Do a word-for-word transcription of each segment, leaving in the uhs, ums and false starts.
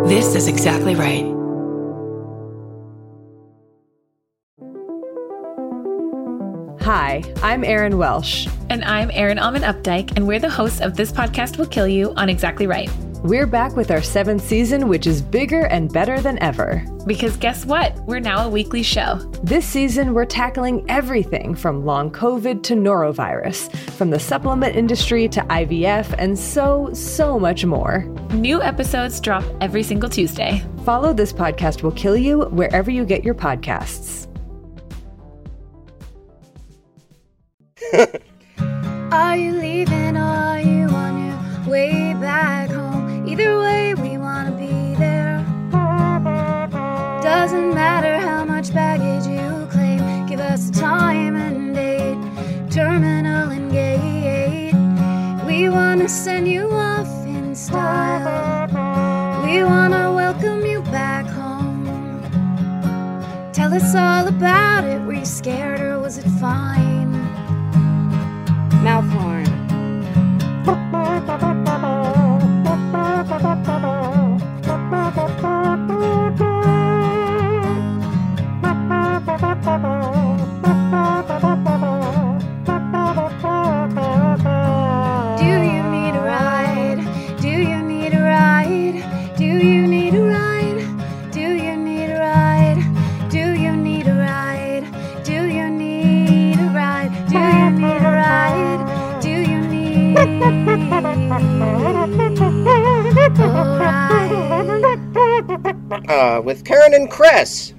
This is exactly right. Hi, I'm Erin Welsh. And I'm Erin Alman Updike, and we're the hosts of This Podcast Will Kill You on Exactly Right. We're back with our seventh season, which is bigger and better than ever. Because guess what? We're now a weekly show. This season, we're tackling everything from long COVID to norovirus, from the supplement industry to I V F, and so, so much more. New episodes drop every single Tuesday. Follow This Podcast Will Kill You wherever you get your podcasts. Are you leaving or are you on your way back home? Either way, we want to be there. Doesn't matter how much baggage you claim. Give us a time and date, terminal and gate. We want to send you off in style. We want to welcome you back home. Tell us all about it. Were you scared or was it fine? Mouth horn. Do you need a ride? Do you need a ride? Do you need a ride? Do you need a ride? Do you need a ride? Do you need a ride? Do you need a ride? Do you need a ride? Uh, with Karen and Chris.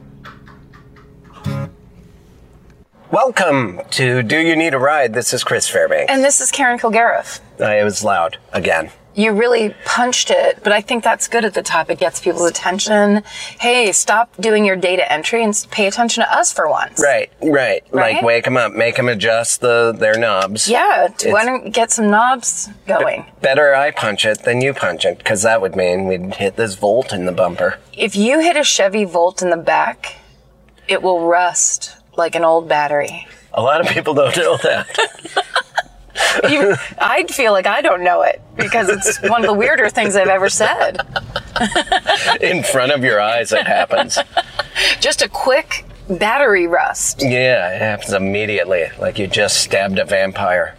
Welcome to Do You Need a Ride? This is Chris Fairbanks. And this is Karen Kilgariff. I was loud again. You really punched it, but I think that's good at the top. It gets people's attention. Hey, stop doing your data entry and pay attention to us for once. Right, right. Right? Like wake them up, make them adjust the their knobs. Yeah, It's why don't you get some knobs going? Better I punch it than you punch it, because that would mean we'd hit this volt in the bumper. If you hit a Chevy Volt in the back, it will rust like an old battery. A lot of people don't know that. Even, I'd feel like I don't know it because it's one of the weirder things I've ever said. In front of your eyes it happens. Just a quick battery rust. Yeah, it happens immediately, like you just stabbed a vampire.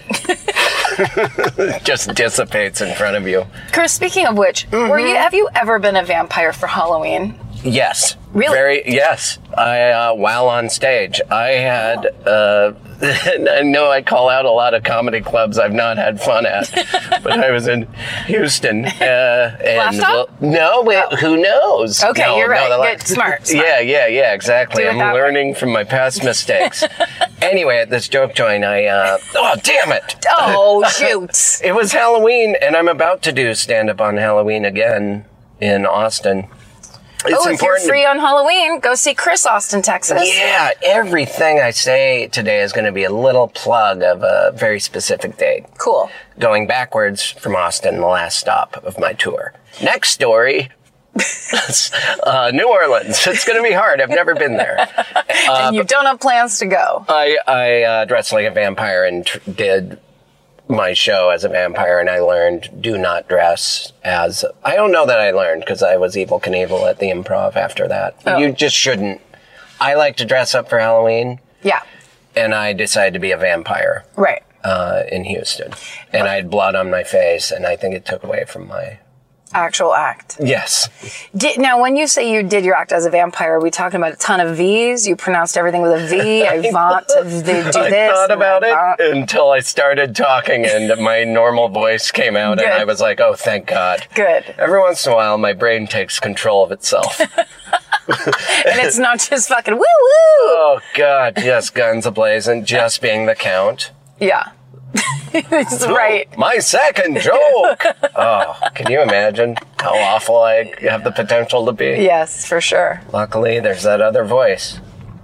It just dissipates in front of you. Chris, speaking of which, mm-hmm. were you have you ever been a vampire for Halloween? Yes. Really? Very, yes. I, uh, while on stage, I had, uh, I know I call out a lot of comedy clubs I've not had fun at, but I was in Houston. Uh, and Laugh no, wait, oh. who knows? Okay, no, you're right. No, Good. Smart, smart. Yeah, yeah, yeah, exactly. Do it I'm that learning way. from my past mistakes. Anyway, at this joke joint, I, uh, oh, damn it. Oh, shoot. It was Halloween, and I'm about to do stand-up on Halloween again in Austin. It's oh, if you're free to, on Halloween, go see Chris, Austin, Texas. Yeah, everything I say today is going to be a little plug of a very specific date. Cool. Going backwards from Austin, the last stop of my tour. Next story, uh, New Orleans. It's going to be hard. I've never been there. Uh, and you don't have plans to go. I, I uh, dressed like a vampire and tr- did my show as a vampire, and I learned do not dress as... I don't know that I learned, because I was Evel Knievel at the Improv after that. Oh. You just shouldn't. I like to dress up for Halloween. Yeah. And I decided to be a vampire. Right. Uh, in Houston. And I had blood on my face, and I think it took away from my... Actual act. Yes. Did, now, when you say you did your act as a vampire, are we talking about a ton of V's? You pronounced everything with a V? I want to do this. I thought about I it until I started talking and my normal voice came out. Good. And I was like, oh, thank God. Good. Every once in a while, my brain takes control of itself. And it's not just fucking woo-woo. Oh, God, just guns ablazing, just being the Count. Yeah. That's right. My second joke. Oh, can you imagine how awful I have the potential to be? Yes, for sure. Luckily, there's that other voice.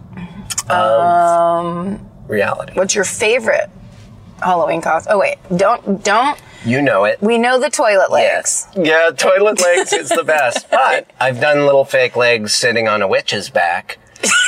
Um, reality. What's your favorite Halloween costume? Oh, wait. Don't, don't. You know it. We know the toilet legs. Yes. Yeah, toilet legs is the best. But I've done little fake legs sitting on a witch's back.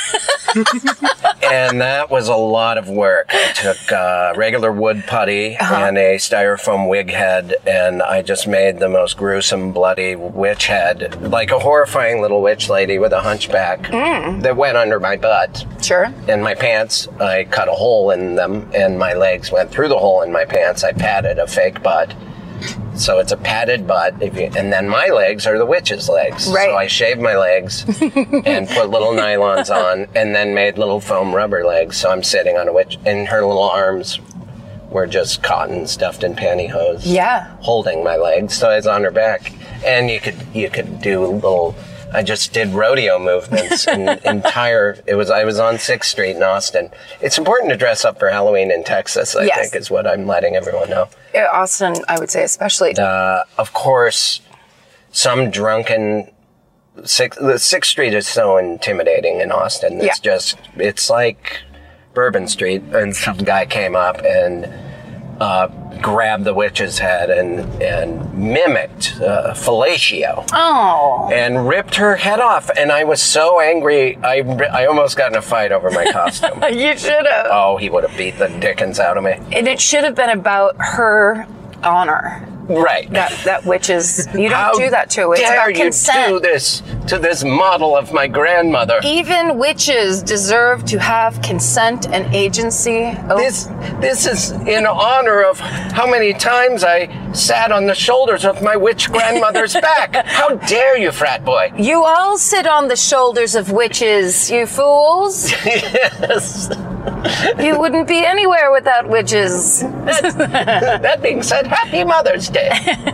And that was a lot of work. I took uh, regular wood putty Uh-huh. and a styrofoam wig head, and I just made the most gruesome, bloody witch head, like a horrifying little witch lady with a hunchback Mm. that went under my butt. Sure. And my pants, I cut a hole in them, and my legs went through the hole in my pants. I padded a fake butt. So it's a padded butt, if you, and then my legs are the witch's legs. Right. So I shaved my legs and put little nylons on, and then made little foam rubber legs. So I'm sitting on a witch, and her little arms were just cotton stuffed in pantyhose. Yeah. Holding my legs, so I was on her back, and you could you could do little. I just did rodeo movements. in entire. It was I was on sixth Street in Austin. It's important to dress up for Halloween in Texas. I Yes. think is what I'm letting everyone know. Yeah, Austin, I would say especially. Uh, of course, some drunken. Six, the Sixth Street is so intimidating in Austin. It's Yeah. just, it's like Bourbon Street, and some guy came up and uh, grabbed the witch's head and and mimicked uh, fellatio Oh. and ripped her head off. And I was so angry, I I almost got in a fight over my costume. You should have. Oh, he would have beat the dickens out of me. And it should have been about her honor. Right. That that witch is. You don't How do that to it. It's dare about you consent. do this to this model of my grandmother? Even witches deserve to have consent and agency. Oh, This this is in honor of how many times I sat on the shoulders of my witch grandmother's back. How dare you, frat boy? you all sit on the shoulders of witches, you fools. Yes. You wouldn't be anywhere without witches. That being said, happy Mother's Day.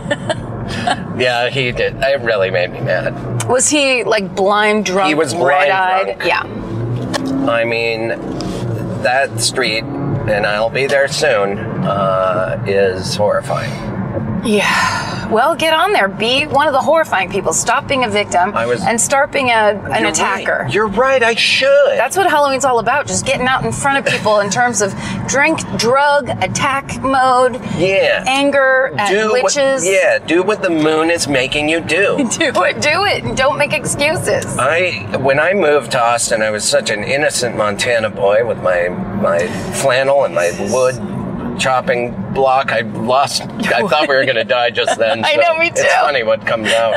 Yeah, he did. It really made me mad. Was he like blind, drunk, He was blind red-eyed? drunk. Yeah. I mean, that street, and I'll be there soon, uh, is horrifying. Yeah. Well, get on there. Be one of the horrifying people. Stop being a victim I was- and start being a, an You're attacker. right. You're right, I should. That's what Halloween's all about. Just getting out in front of people in terms of drink, drug, attack mode, yeah. anger at do witches. What, yeah, do what the moon is making you do. Do it. Do it. And don't make excuses. I when I moved to Austin, I was such an innocent Montana boy with my my flannel and my wood chopping block. I lost. I thought we were going to die just then. I so know, me too. It's funny what comes out.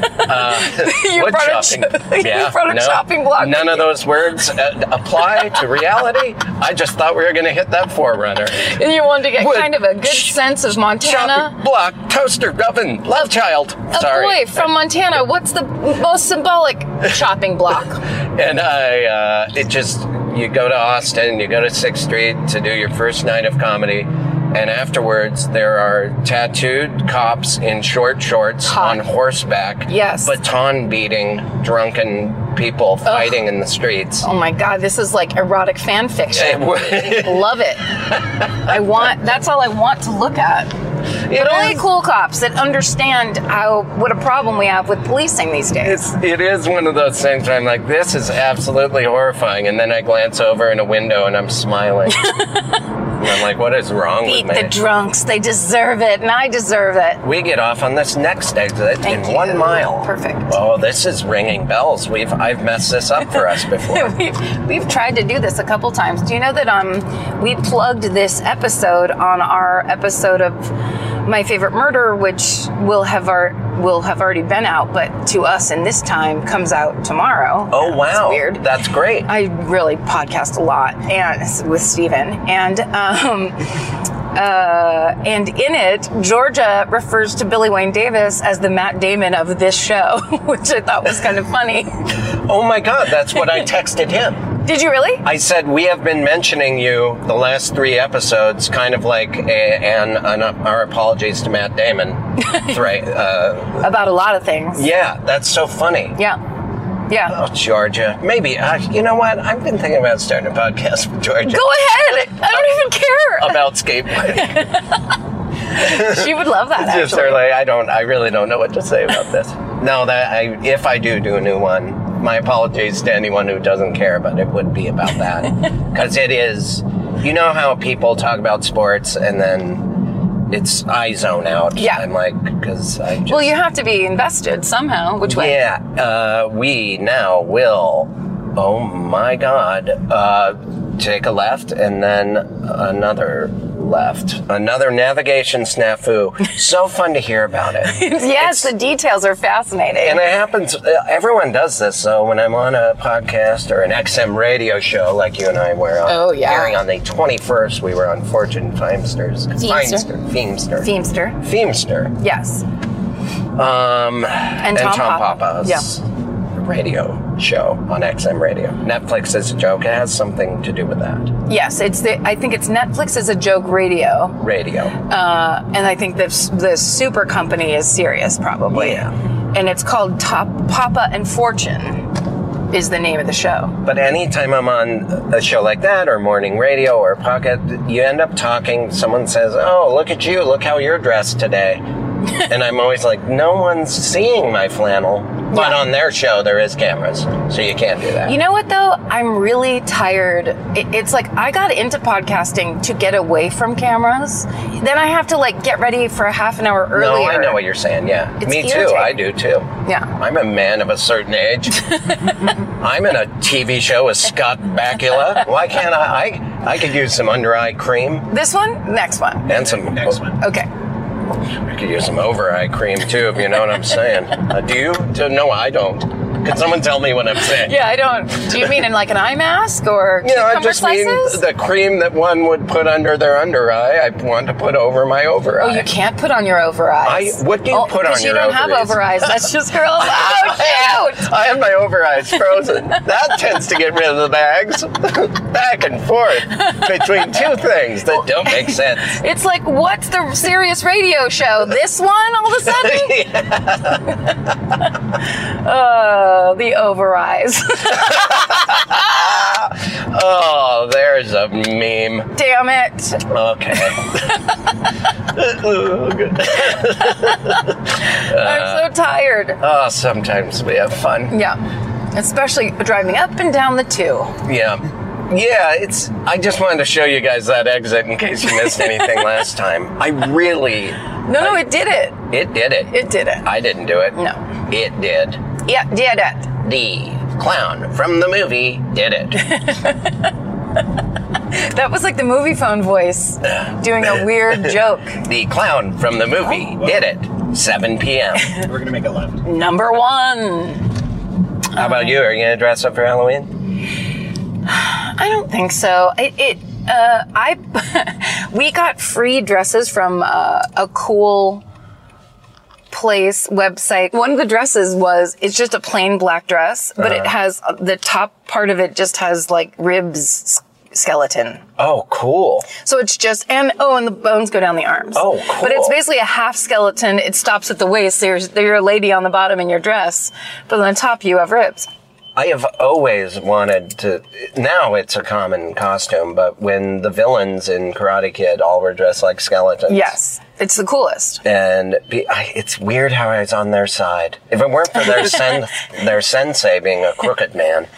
Uh, You wood brought a chopping. ch- you brought a chopping block None with of you. those words uh, apply to reality. I just thought we were going to hit that forerunner. And you wanted to get Wood kind of a good ch- sense of Montana. Chopping block, toaster, oven, love child. A Sorry. boy from Montana. What's the most symbolic chopping block? And I, uh, it just, you go to Austin, you go to sixth Street to do your first night of comedy, and afterwards there are tattooed cops in short shorts Hot. on horseback, Yes. baton beating drunken people fighting in the streets. Oh my God, this is like erotic fan fiction. Love it. I want, that's all I want to look at. But only cool cops that understand how, what a problem we have with policing these days. It's, it is one of those things where I'm like, this is absolutely horrifying, and then I glance over in a window and I'm smiling. And I'm like, what is wrong Beat with me? the drunks. They deserve it, and I deserve it. We get off on this next exit Thank in you. one mile. Perfect. Oh, this is ringing bells. We've I've messed this up for us before. we've, we've tried to do this a couple times. Do you know that um we plugged this episode on our episode of My Favorite Murder, which will have our will have already been out, but to us in this time comes out tomorrow. Oh wow, It's weird. That's great. I really podcast a lot and with Steven. And um uh, and in it, Georgia refers to Billy Wayne Davis as the Matt Damon of this show, which I thought was kind of funny. Oh my God, that's what I texted him. Did you really? I said, we have been mentioning you the last three episodes, kind of like a, an, an our apologies to Matt Damon. Right? Uh, About a lot of things. yeah, that's so funny. Yeah. Yeah. Oh, Georgia. Maybe, uh, you know what? I've been thinking about starting a podcast with Georgia. Go ahead. I don't even care. About skateboarding. She would love that, Just actually. are like, I don't, I really don't know what to say about this. No, that I, if I do do a new one, my apologies to anyone who doesn't care, but it would be about that. Because it is, you know how people talk about sports and then it's, I zone out. Yeah. I'm like, because I just. Well, you have to be invested somehow. Which way? Yeah, uh, we now will oh my God, uh, take a left and then another left. Another navigation snafu. So fun to hear about it. Yes, it's, the details are fascinating. And it happens, everyone does this, so when I'm on a podcast or an X M radio show like you and I were on, oh, yeah. airing on the twenty-first, we were on Fortune Feimster's. Feimster. Feimster. Feimster. Feimster. Yes. Um, and, and Tom, Tom Papa. Papa's Yeah. radio show on X M radio. Netflix is a joke. It has something to do with that. Yes, it's the. I think it's Netflix is a joke radio. Radio. Uh, and I think the the super company is Sirius probably. Yeah. And it's called Top Papa and Fortune is the name of the show. But anytime I'm on a show like that or morning radio or pocket, you end up talking. Someone says, "Oh, look at you! Look how you're dressed today." And I'm always like, no one's seeing my flannel. But Yeah. on their show, there is cameras, so you can't do that. You know what, though? I'm really tired. It, it's like I got into podcasting to get away from cameras. Then I have to, like, get ready for a half an hour earlier. No, I know what you're saying, yeah. It's Me too, irritating. I do too. Yeah. I'm a man of a certain age. I'm in a T V show with Scott Bakula. Why can't I? I, I could use some under-eye cream. This one? Next one. And some... Next one. Okay. I could use some over-eye cream, too, if you know what I'm saying. Uh, do you? Do, no, I don't. Could someone tell me what I'm saying? Yeah, I don't. Do you mean in like an eye mask or You know, I cucumber just slices? mean the cream that one would put under their under eye, I want to put over my over Oh, eye. you can't put on your over eyes. I- what do you oh, put on 'cause your you don't over have eyes? over eyes. That's just girls. Oh, shoot! I have my over eyes frozen. That tends to get rid of the bags. Back and forth between two things that don't make sense. It's like, what's the Sirius radio show? This one all of a sudden? uh, the over eyes. Oh, there's a meme. Damn it. Okay. Oh, good. I'm so tired. Oh, sometimes we have fun. Yeah. Especially driving up and down the two. Yeah. Yeah, it's. I just wanted to show you guys that exit in case you missed anything last time. I really. No, no, it did it. It did it. It did it. I didn't do it. No. It did. Yeah, did it. The clown from the movie did it. That was like the movie phone voice doing a weird joke. The clown from the movie did it. seven p.m. We're gonna make a left. Number one. How about you? Are you gonna dress up for Halloween? I don't think so. It, it uh, I, we got free dresses from uh, a cool place website. One of the dresses was, it's just a plain black dress, but Uh-huh. it has, the top part of it just has like ribs s- skeleton. Oh, cool. So it's just, and oh, and the bones go down the arms. Oh, cool. But it's basically a half skeleton. It stops at the waist. There's, you're a lady on the bottom in your dress, but on the top you have ribs. I have always wanted to. Now it's a common costume, but when the villains in Karate Kid all were dressed like skeletons. Yes. It's the coolest. And be, I, it's weird how I was on their side. If it weren't for their sen, their sensei being a crooked man,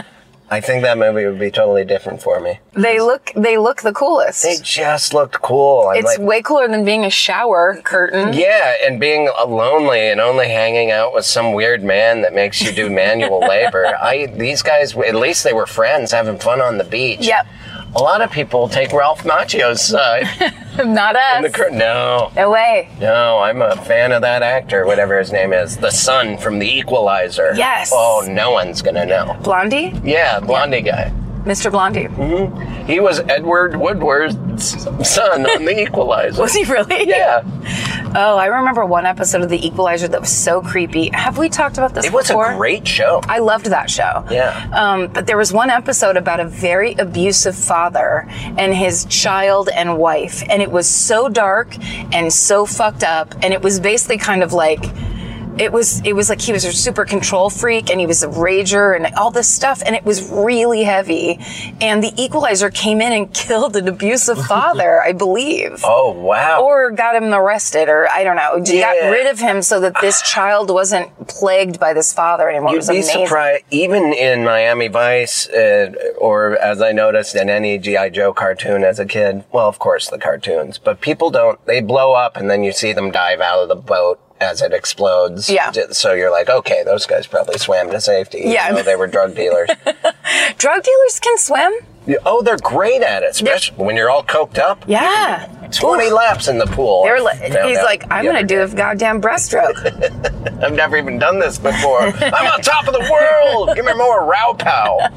I think that movie would be totally different for me. They look, they look the coolest. They just looked cool. I'm It's like, way cooler than being a shower curtain. yeah, and being lonely and only hanging out with some weird man that makes you do manual labor. I these guys, at least they were friends, having fun on the beach. Yep. A lot of people take Ralph Macchio's side. Not us. in the cur- no, No way. no, I'm a fan of that actor, whatever his name is, the son from The Equalizer. Yes. Oh, no one's gonna know. Blondie? Yeah, blondie guy. Mister Blondie. He was Edward Woodward's son on The Equalizer. Was he really? Yeah. Oh, I remember one episode of The Equalizer that was so creepy. Have we talked about this It was before? a great show. I loved that show. Yeah. Um, but there was one episode about a very abusive father and his child and wife. And it was so dark and so fucked up. And it was basically kind of like, it was, it was like he was a super control freak and he was a rager and all this stuff. And it was really heavy. And The Equalizer came in and killed an abusive father, I believe. Oh, wow. Or got him arrested, or I don't know. Yeah. Got rid of him so that this child wasn't plagued by this father anymore. It You'd was be amazing. surprised, even in Miami Vice, uh, or as I noticed in any G I. Joe cartoon as a kid, well, of course, the cartoons, but people don't, they blow up and then you see them dive out of the boat as it explodes. Yeah. So you're like, okay, those guys probably swam to safety. even Yeah. though they were drug dealers. Drug dealers can swim? Oh, they're great at it, especially when you're all coked up. Yeah. twenty laps in the pool. They're like, Found he's out like, I'm the going to other do a goddamn breaststroke. day. I've never even done this before. I'm on top of the world. Give me more Rao Pow.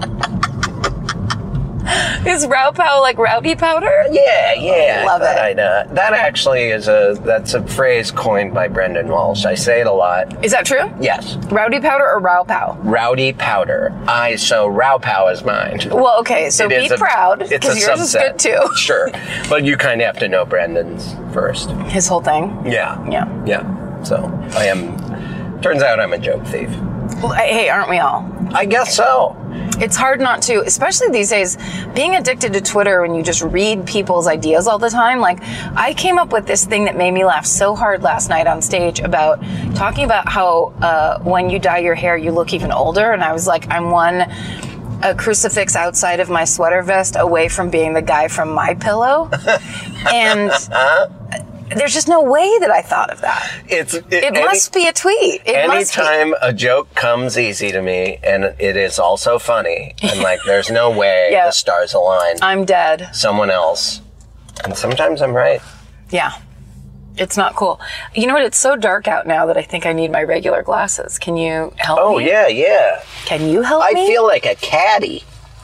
Is Rao Pow like rowdy powder? Yeah, yeah. Love I thought it. I'd, uh, that actually is a, that's a phrase coined by Brendan Walsh. I say it a lot. Is that true? Yes. Rowdy powder or Rao Pow? Rowdy powder. I, so Rao Pow is mine. Well, okay, so It be is a- proud, it's a because yours is subset. good too. Sure. But you kind of have to know Brendan's first. His whole thing. Yeah. Yeah. Yeah. So I am, turns out I'm a joke thief. Well, hey, aren't we all? I guess so. It's hard not to, especially these days, being addicted to Twitter when you just read people's ideas all the time. Like, I came up with this thing that made me laugh so hard last night on stage about talking about how uh, when you dye your hair, you look even older. And I was like, I'm one a crucifix outside of my sweater vest away from being the guy from My Pillow. And there's just no way that I thought of that. It's it, It any- must be a tweet. It must be. Anytime a joke comes easy to me and it is also funny, I'm like, there's no way Yeah. the stars align. I'm dead. Someone else. And sometimes I'm right. Yeah. It's not cool. You know what? It's so dark out now that I think I need my regular glasses. Can you help Oh, me? yeah, yeah. Can you help I me? feel like a caddy.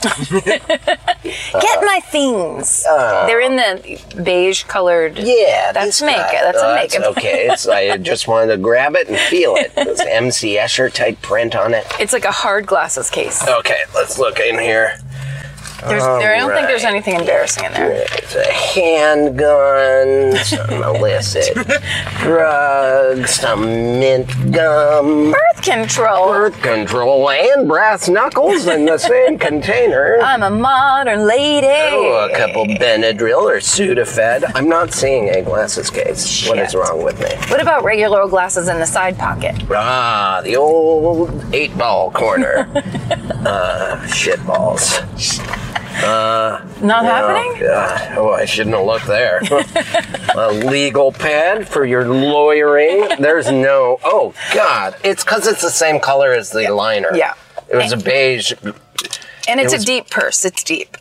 Get my things. They're in the beige colored. Yeah, That's this makeup. guy. That's a Oh, makeup. okay. It's, I just wanted to grab it and feel it. There's M C Escher type print on it. It's like a hard glasses case. Okay, let's look in here. There's, there, I don't think there's right. anything embarrassing in there. It's a handgun, some illicit drugs, some mint gum, Birth control. birth control, and brass knuckles in the same container. I'm a modern lady. Oh, a couple Benadryl or Sudafed. I'm not seeing a glasses case. What is Shit. wrong with me? What about regular old glasses in the side pocket? Ah, the old eight ball corner. uh, shit balls. Uh, Not oh, happening? God. Oh, I shouldn't have looked there. A legal pad for your lawyering. There's no. Oh God! It's because it's the same color as the liner. Yeah. It was a beige. And it's It was- a deep purse. It's deep.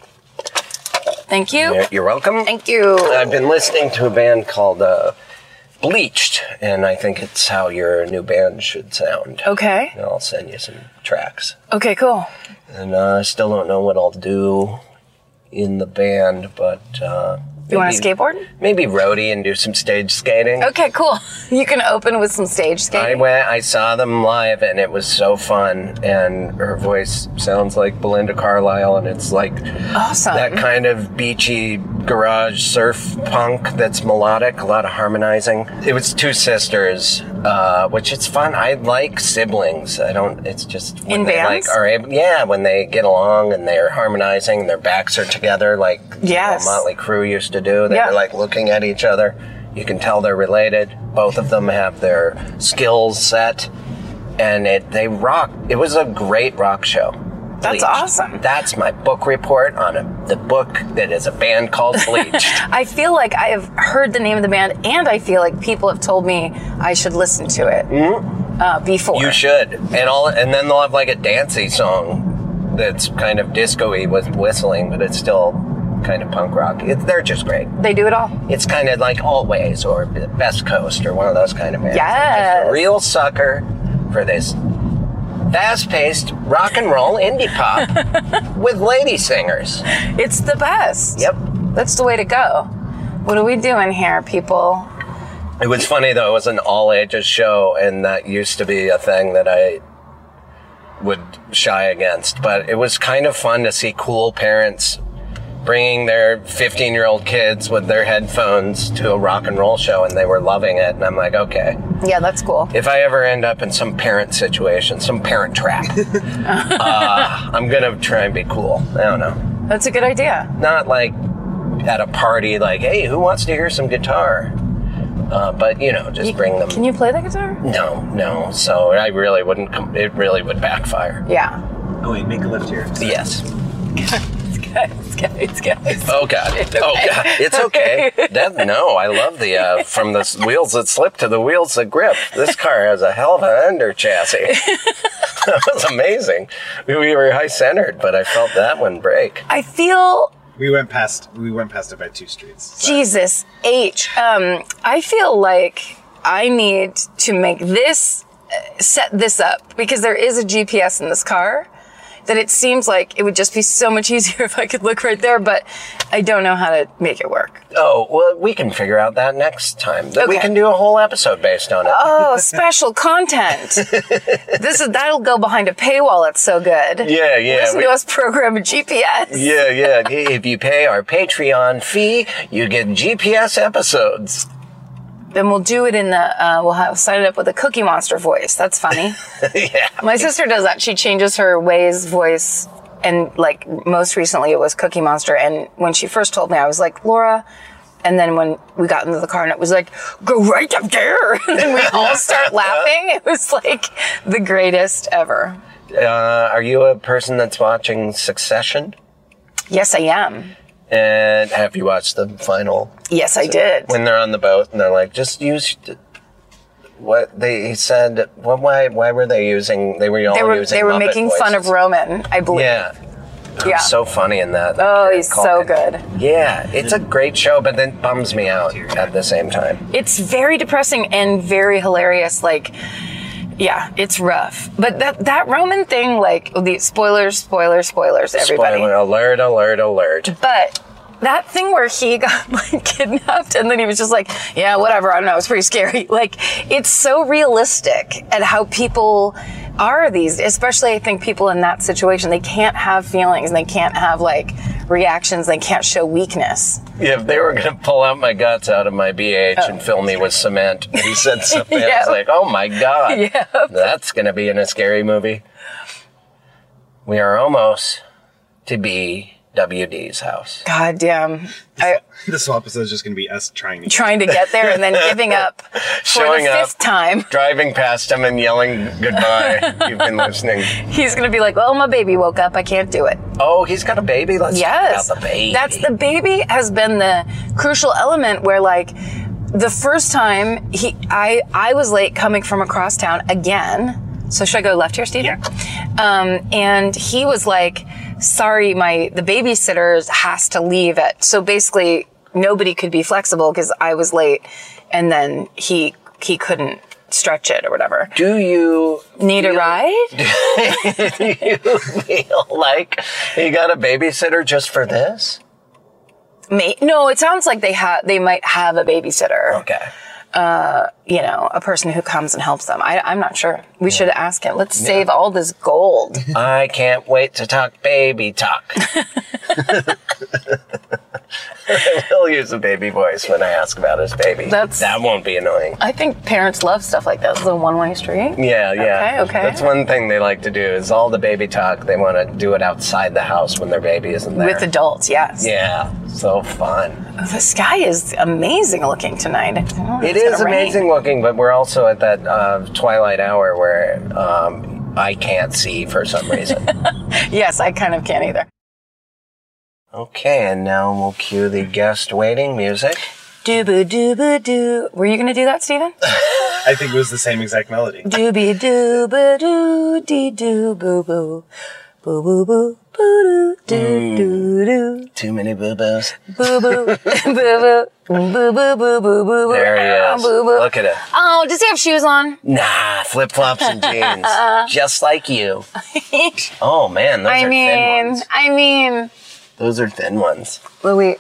Thank you. You're- You're welcome. Thank you. I've been listening to a band called uh, Bleached, and I think it's how your new band should sound. Okay. And I'll send you some tracks. Okay, cool. And uh, I still don't know what I'll do in the band, but uh, You want to maybe- skateboard? Maybe roadie and do some stage skating. Okay, cool. You can open with some stage I skating. went. I saw them live, and it was so fun. And her voice sounds like Belinda Carlisle, and it's like Awesome. that kind of beachy garage surf punk that's melodic, a lot of harmonizing. It was two sisters, uh, which it's fun. I like siblings. I don't. It's just when In they bands? like are able, yeah, when they get along and they're harmonizing, their backs are together, like Yes. you know, Motley Crue used to do. They're Yeah. like looking at each other. You can tell they're related. Both of them have their skills set, and it they rock. It was a great rock show. That's Bleached. awesome. That's my book report on a, the book that is a band called Bleached. I feel like I have heard the name of the band, and I feel like people have told me I should listen to it uh, before. You should, and all, and then they'll have like a dancey song that's kind of disco-y with whistling, but it's still kind of punk rock. It, they're just great. They do it all. It's kind of like Always or Best Coast or one of those kind of bands. Yes. Just a real sucker for this fast-paced rock and roll indie pop with lady singers. It's the best. Yep. That's the way to go. What are we doing here, people? It was funny though. It was an all-ages show, and that used to be a thing that I would shy against. But it was kind of fun to see cool parents bringing their fifteen-year-old kids with their headphones to a rock and roll show, and they were loving it. And I'm like, okay, Yeah, that's cool. if I ever end up in some parent situation, some parent trap, uh, I'm gonna try and be cool. I don't know. That's a good idea. Not like at a party, like, hey, who wants to hear some guitar? Uh, but you know, just bring them. Can you play the guitar? No, no. So I really wouldn't. Com- it really would backfire. Yeah. Oh, wait, make a left here. Yes. guys, guys, guys. Oh God! Oh God! It's okay. That, no, I love the uh, from the wheels that slip to the wheels that grip. This car has a hell of an under chassis. That was amazing. We, we were high centered, but I felt that one break. I feel. We went past. We went past it by two streets. So. Jesus H. Um, I feel like I need to make this set this up because there is a G P S in this car. That it seems like it would just be so much easier if I could look right there, but I don't know how to make it work. Oh, well, we can figure out that next time. Okay. We can do a whole episode based on it. Oh, special content. This is that'll go behind a paywall. It's so good. Yeah, yeah. Listen we, to us program a G P S. Yeah, yeah. If you pay our Patreon fee, you get G P S episodes. Then we'll do it in the, uh, we'll have sign it up with a Cookie Monster voice. That's funny. Yeah. My sister does that. She changes her Waze voice. And like most recently it was Cookie Monster. And when she first told me, I was like, Laura. And then when we got into the car and it was like, go right up there. And then we all start laughing. It was like the greatest ever. Uh, are you a person that's watching Succession? Yes, I am. And have you watched the final? Yes, I did. When they're on the boat and they're like, just use what they he said. What? Why? Why were they using? They were all They were using. they were Muppet making voices. fun of Roman, I believe. Yeah. Yeah. He's so funny in that. Oh, he's so Culkin. good. Yeah, it's a great show, but then bums me out at the same time. It's very depressing and very hilarious. Like, yeah, it's rough. But that that Roman thing, like, the spoilers, spoilers, spoilers, everybody. Spoiler alert! Alert! Alert! But that thing where he got like kidnapped and then he was just like, yeah, whatever. I don't know. It's pretty scary. Like, it's so realistic at how people are these, especially I think people in that situation, they can't have feelings and they can't have like reactions. They can't show weakness. Yeah, if they were going to pull out my guts out of my B H oh. and fill me with cement, and he said something, Yep. I was like, oh my God, Yep. That's going to be in a scary movie. We are almost to be W D's house. God damn. I, This whole episode is just going to be us trying to trying to get there and then giving up for Showing the fifth up, time. Driving past him and yelling goodbye. You've been listening. He's going to be like, well, my baby woke up. I can't do it. Oh, he's got a baby? Let's Yes. talk about the baby. That's the baby has been the crucial element where like the first time he, I, I was late coming from across town again. So should I go left here, Steve? Yeah. Um, and he was like, sorry, my, the babysitter has to leave at, so basically nobody could be flexible because I was late and then he, he couldn't stretch it or whatever. Do you Need a ride? do you feel like you got a babysitter just for this? May, no, it sounds like they have, they might have a babysitter. Okay. Uh, you know, a person who comes and helps them. I, I'm not sure. We should ask him. Let's save all this gold. I can't wait to talk baby talk. I will use a baby voice when I ask about his baby. That's- that won't be annoying. I think parents love stuff like that. It's a one-way street. Yeah, yeah. Okay, okay. That's one thing they like to do is all the baby talk. They want to do it outside the house when their baby isn't there. With adults, yes. Yeah, so fun. The sky is amazing looking tonight. I don't know if It it's is gonna rain. amazing looking, but we're also at that uh, twilight hour where um, I can't see for some reason. Yes, I kind of can't either. Okay, and now we'll cue the guest waiting music. Dooba dooba doo. Were you going to do that, Stephen? I think it was the same exact melody. Dooby dooba doo dee doo boo boo. Boo boo boo boo doo doo doo doo. Too many boo-boos. Boo boo boo boo boo boo boo boo boo boo. There he is. Boo boo. Look at it. Oh, does he have shoes on? Nah, flip-flops and jeans. Just like you. Oh, man, those I are thin mean, ones. I mean. Those are thin ones. Louis.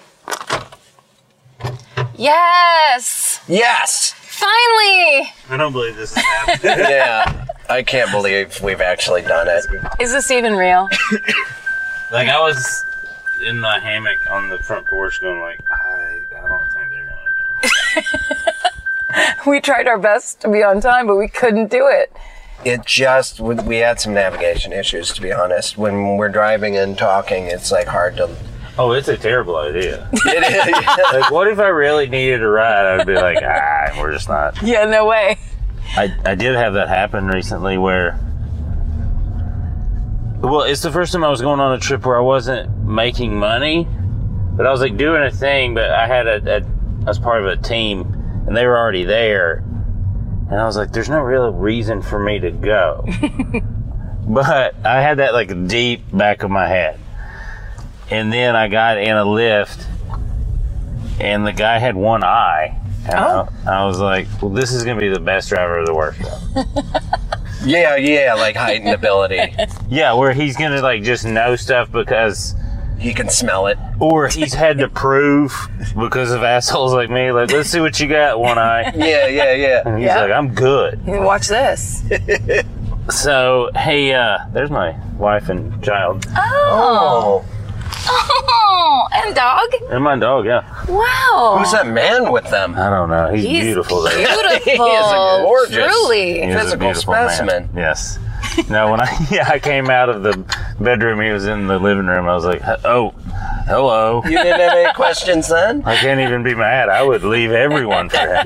Yes! Yes! Finally! I don't believe this is happening. Yeah, I can't believe we've actually done it. Is this even real? Like, I was in the hammock on the front porch going like, I, I don't think they're gonna come. We tried our best to be on time, but we couldn't do it. It just, we had some navigation issues, to be honest. When we're driving and talking, it's like hard to... Oh, it's a terrible idea. It is, yeah. Like, what if I really needed a ride? I'd be like, ah, we're just not. Yeah, no way. I, I did have that happen recently where, well, it's the first time I was going on a trip where I wasn't making money, but I was like doing a thing, but I had a, a I was part of a team and they were already there. And I was like, there's no real reason for me to go. But I had that like deep back of my head. And then I got in a lift and the guy had one eye. And oh. I, I was like, well, this is going to be the best driver of the workshop. Yeah, yeah, like heightened ability. Yeah, where he's going to like just know stuff because he can smell it. Or he's had to prove because of assholes like me, like, let's see what you got, one eye. Yeah, yeah, yeah. And he's yeah. like, I'm good. You watch this. So, hey, uh, there's my wife and child. Oh. Oh, and dog? And my dog, yeah. Wow. Who's that man with them? I don't know. He's, He's beautiful. Beautiful. He is a gorgeous, truly. He physical specimen. Man. Yes. No, when I yeah I came out of the bedroom, he was in the living room. I was like, oh, hello. You didn't have any questions then? I can't even be mad. I would leave everyone for him.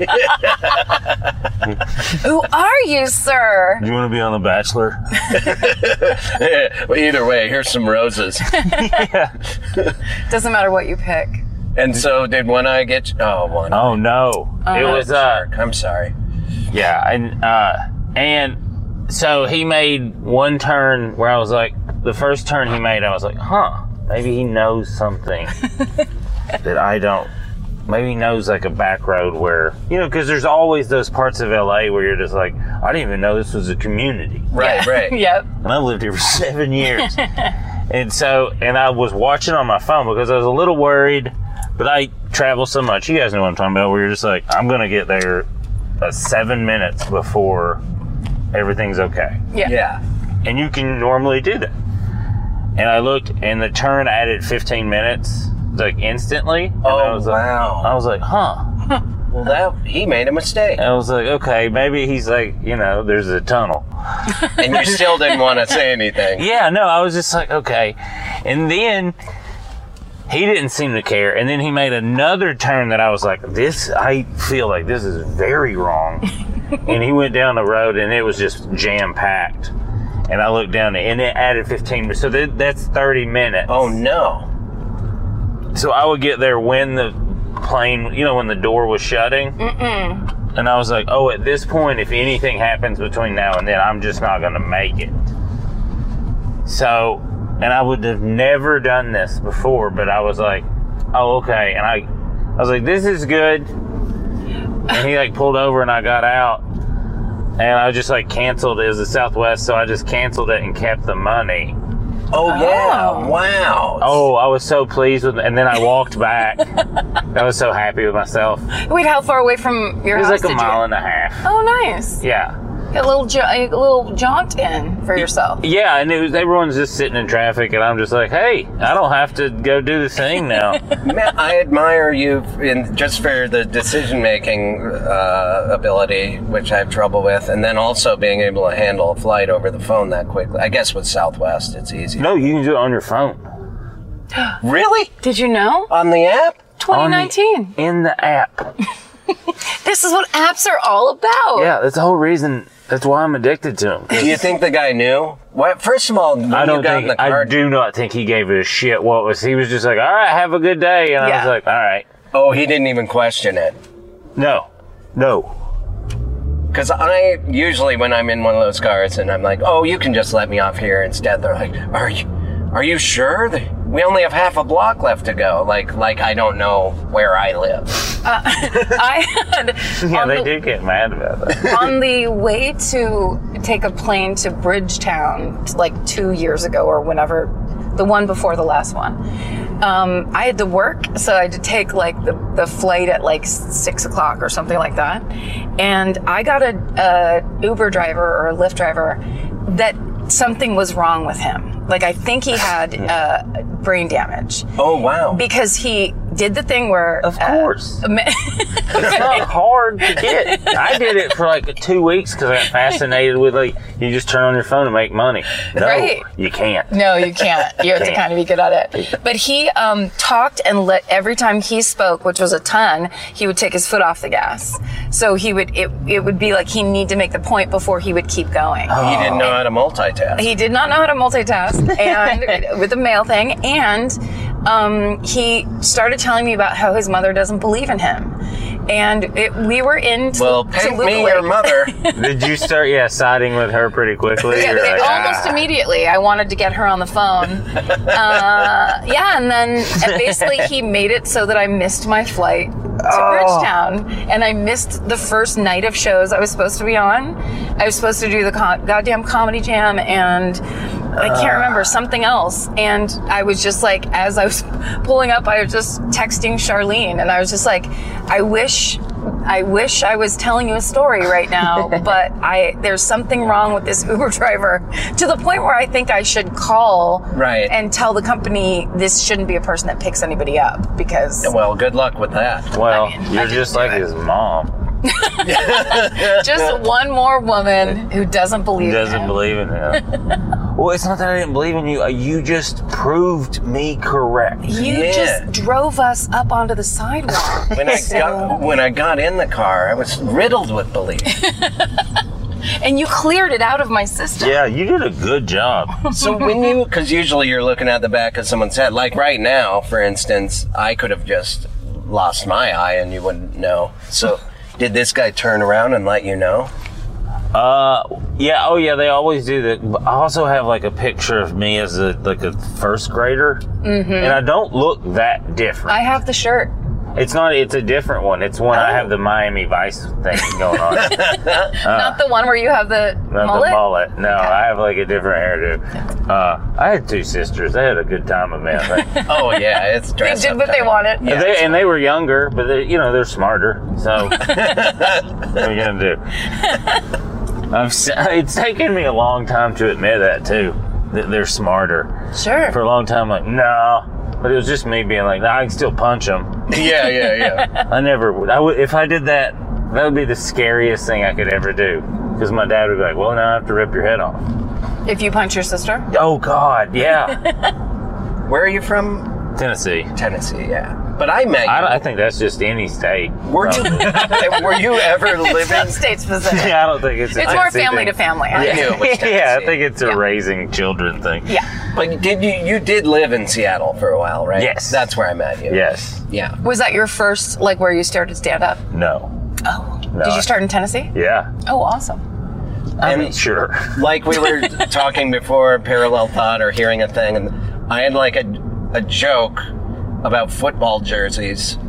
Who are you, sir? Do you want to be on The Bachelor? Yeah, well, either way, here's some roses. Yeah. Doesn't matter what you pick. And so, did One Eye get? You? Oh, One Eye. Oh no, Oh, it was uh, I'm sorry. yeah, and uh, and so he made one turn where I was like, the first turn he made, I was like, huh, maybe he knows something that I don't. Maybe he knows like a back road where, you know, because there's always those parts of L A where you're just like, I didn't even know this was a community. Right, Yeah. right. Yep. And I've lived here for seven years. And so, and I was watching on my phone because I was a little worried, but I travel so much. You guys know what I'm talking about, where you're just like, I'm going to get there uh, seven minutes before everything's okay. Yeah. Yeah. And you can normally do that. And I looked, and the turn added fifteen minutes, like instantly. And Oh, I was like, wow. I was like, huh. Well, that he made a mistake. I was like, okay, maybe he's like, you know, there's a tunnel. And you still didn't want to say anything. Yeah, no, I was just like, okay. And then he didn't seem to care. And then he made another turn that I was like, this, I feel like this is very wrong. And he went down the road and it was just jam packed. And I looked down and it added fifteen minutes. So that, that's thirty minutes. Oh, no. So I would get there when the plane, you know, when the door was shutting. Mm-mm. And I was like, oh, at this point, if anything happens between now and then, I'm just not going to make it. So, and I would have never done this before, but I was like, oh, okay. And I, I was like, this is good. And he like pulled over and I got out. And I just like canceled. It was the Southwest, so I just canceled it and kept the money. Oh, yeah. Oh. Wow. Oh, I was so pleased with it. And then I walked back. I was so happy with myself. Wait, how far away from your It was house like a did mile you? and a half. Oh, nice. Yeah. A little, ja- a little jaunt in for yourself. Yeah, and it was, everyone's just sitting in traffic, and I'm just like, hey, I don't have to go do the thing now. Man, I admire you in just for the decision-making uh, ability, which I have trouble with, and then also being able to handle a flight over the phone that quickly. I guess with Southwest, it's easy. No, you can do it on your phone. Really? Did you know? On the app? twenty nineteen. On the- in the app. This is what apps are all about. Yeah, that's the whole reason. That's why I'm addicted to them. Do you think the guy knew? What, first of all, when I you don't got think, in the I car, do not think he gave a shit what was, he was just like, all right, have a good day. And I Yeah. was like, all right. oh, he didn't even question it. No, no. Because I usually, when I'm in one of those cars and I'm like, oh, you can just let me off here instead, they're like, are you, are you sure? We only have half a block left to go. Like, like I don't know where I live. Uh, I had Yeah, on they the, do get mad about that. on the way to take a plane to Bridgetown, like two years ago or whenever, the one before the last one. Um, I had to work, so I had to take like the, the flight at like six o'clock or something like that. And I got a, a Uber driver or a Lyft driver that something was wrong with him. Like, I think he had uh, brain damage. Oh, wow. Because he did the thing where... Of course. Uh, It's not hard to get. I did it for like two weeks because I got fascinated with like, you just turn on your phone and make money. No, Right. you can't. No, you can't. You have to kind of be good at it. But he um, talked and let every time he spoke, which was a ton, he would take his foot off the gas. So he would, it, it would be like he need to make the point before he would keep going. He didn't know how to multitask. He did not know how to multitask and with the mail thing. And um, he started telling me about how his mother doesn't believe in him. And it, we were in T- Well, paint Toluca me Lake. your mother. Did you start, yeah, siding with her pretty quickly? Yeah, You're like, almost ah. immediately. I wanted to get her on the phone. Uh, yeah, and then and basically he made it so that I missed my flight to Oh. Bridgetown, and I missed the first night of shows I was supposed to be on. I was supposed to do the co- goddamn comedy jam, and I can't remember something else. And I was just like, as I was pulling up, I was just texting Charlene, and I was just like, I wish. I wish I was telling you a story right now, but I there's something wrong with this Uber driver to the point where I think I should call Right. and tell the company this shouldn't be a person that picks anybody up because Well, good luck with that. Well, I mean, I you're didn't just do like it. his mom. just one more woman who doesn't believe Doesn't in him. believe in him. Well, it's not that I didn't believe in you. uh, You just proved me correct. You Yeah. just drove us up onto the sidewalk. When I got when I got in the car, I was riddled with belief. And you cleared it out of my system. Yeah, you did a good job. So when you, because usually you're looking at the back of someone's head, like right now, for instance, I could have just lost my eye and you wouldn't know. So did this guy turn around and let you know? Uh, yeah, oh yeah, they always do that. But I also have like a picture of me as a like a first grader, mm-hmm. and I don't look that different. I have the shirt. It's not. It's a different one. It's one I have the Miami Vice thing going on. Not the one where you have the Not mullet? the mullet. No, I have like a different hairdo. Uh, I had two sisters. They had a good time of me, I think. Oh yeah, it's They dress did up what they time. wanted. And they, and they were younger, but they, you know, they're smarter. So what are you gonna do? I've, s- it's taken me a long time to admit that too. That they're smarter. Sure. For a long time, like no, but it was just me being like, nah, I can still punch them. Yeah, yeah, yeah. I never would. I would if I did that. That would be the scariest thing I could ever do. Because my dad would be like, well, now I have to rip your head off. If you punch your sister? Oh God, yeah. Where are you from? Tennessee. Tennessee, yeah. But I met you. I, I think that's just any state. were you were you ever It's not living? state specific. Yeah, I don't think it's. a It's more Tennessee family thing. to family. I knew it was Tennessee. Yeah, I think it's a Yeah. raising children thing. Yeah. But did you you did live in Seattle for a while, right? Yes. That's where I met you. Yes. Yeah. Was that your first, like, where you started stand up? No. Oh. No, Did I- you start in Tennessee? Yeah. Oh, awesome. I And- mean, sure. Like we were talking before, parallel thought or hearing a thing, and I had like a, a joke about football jerseys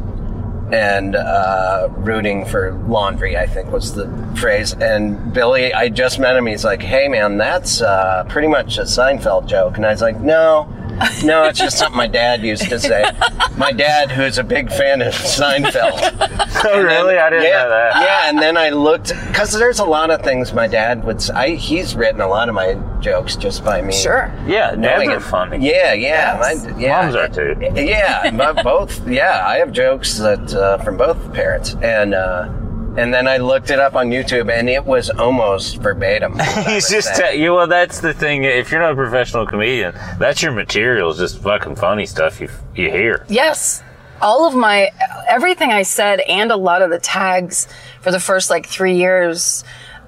and uh, rooting for laundry, I think was the phrase. And Billy, I just met him, he's like, hey man, that's uh, pretty much a Seinfeld joke. And I was like, no, no, it's just something my dad used to say. My dad, who's a big fan of Seinfeld. Oh, really? I didn't yeah, know that. Yeah, and then I looked, because there's a lot of things my dad would say. I, he's written a lot of my jokes just by me. Sure. Yeah, dads Knowing are it. funny. Yeah, yeah. Yes. my- yeah. Moms are too. Yeah, my- both. Yeah, I have jokes that uh, from both parents, and uh, and then I looked it up on YouTube, and it was almost verbatim. what I He's was just saying. te- you. Well, that's the thing. If you're not a professional comedian, that's your material. Is just fucking funny stuff you you hear. Yes. All of my, everything I said and a lot of the tags for the first like three years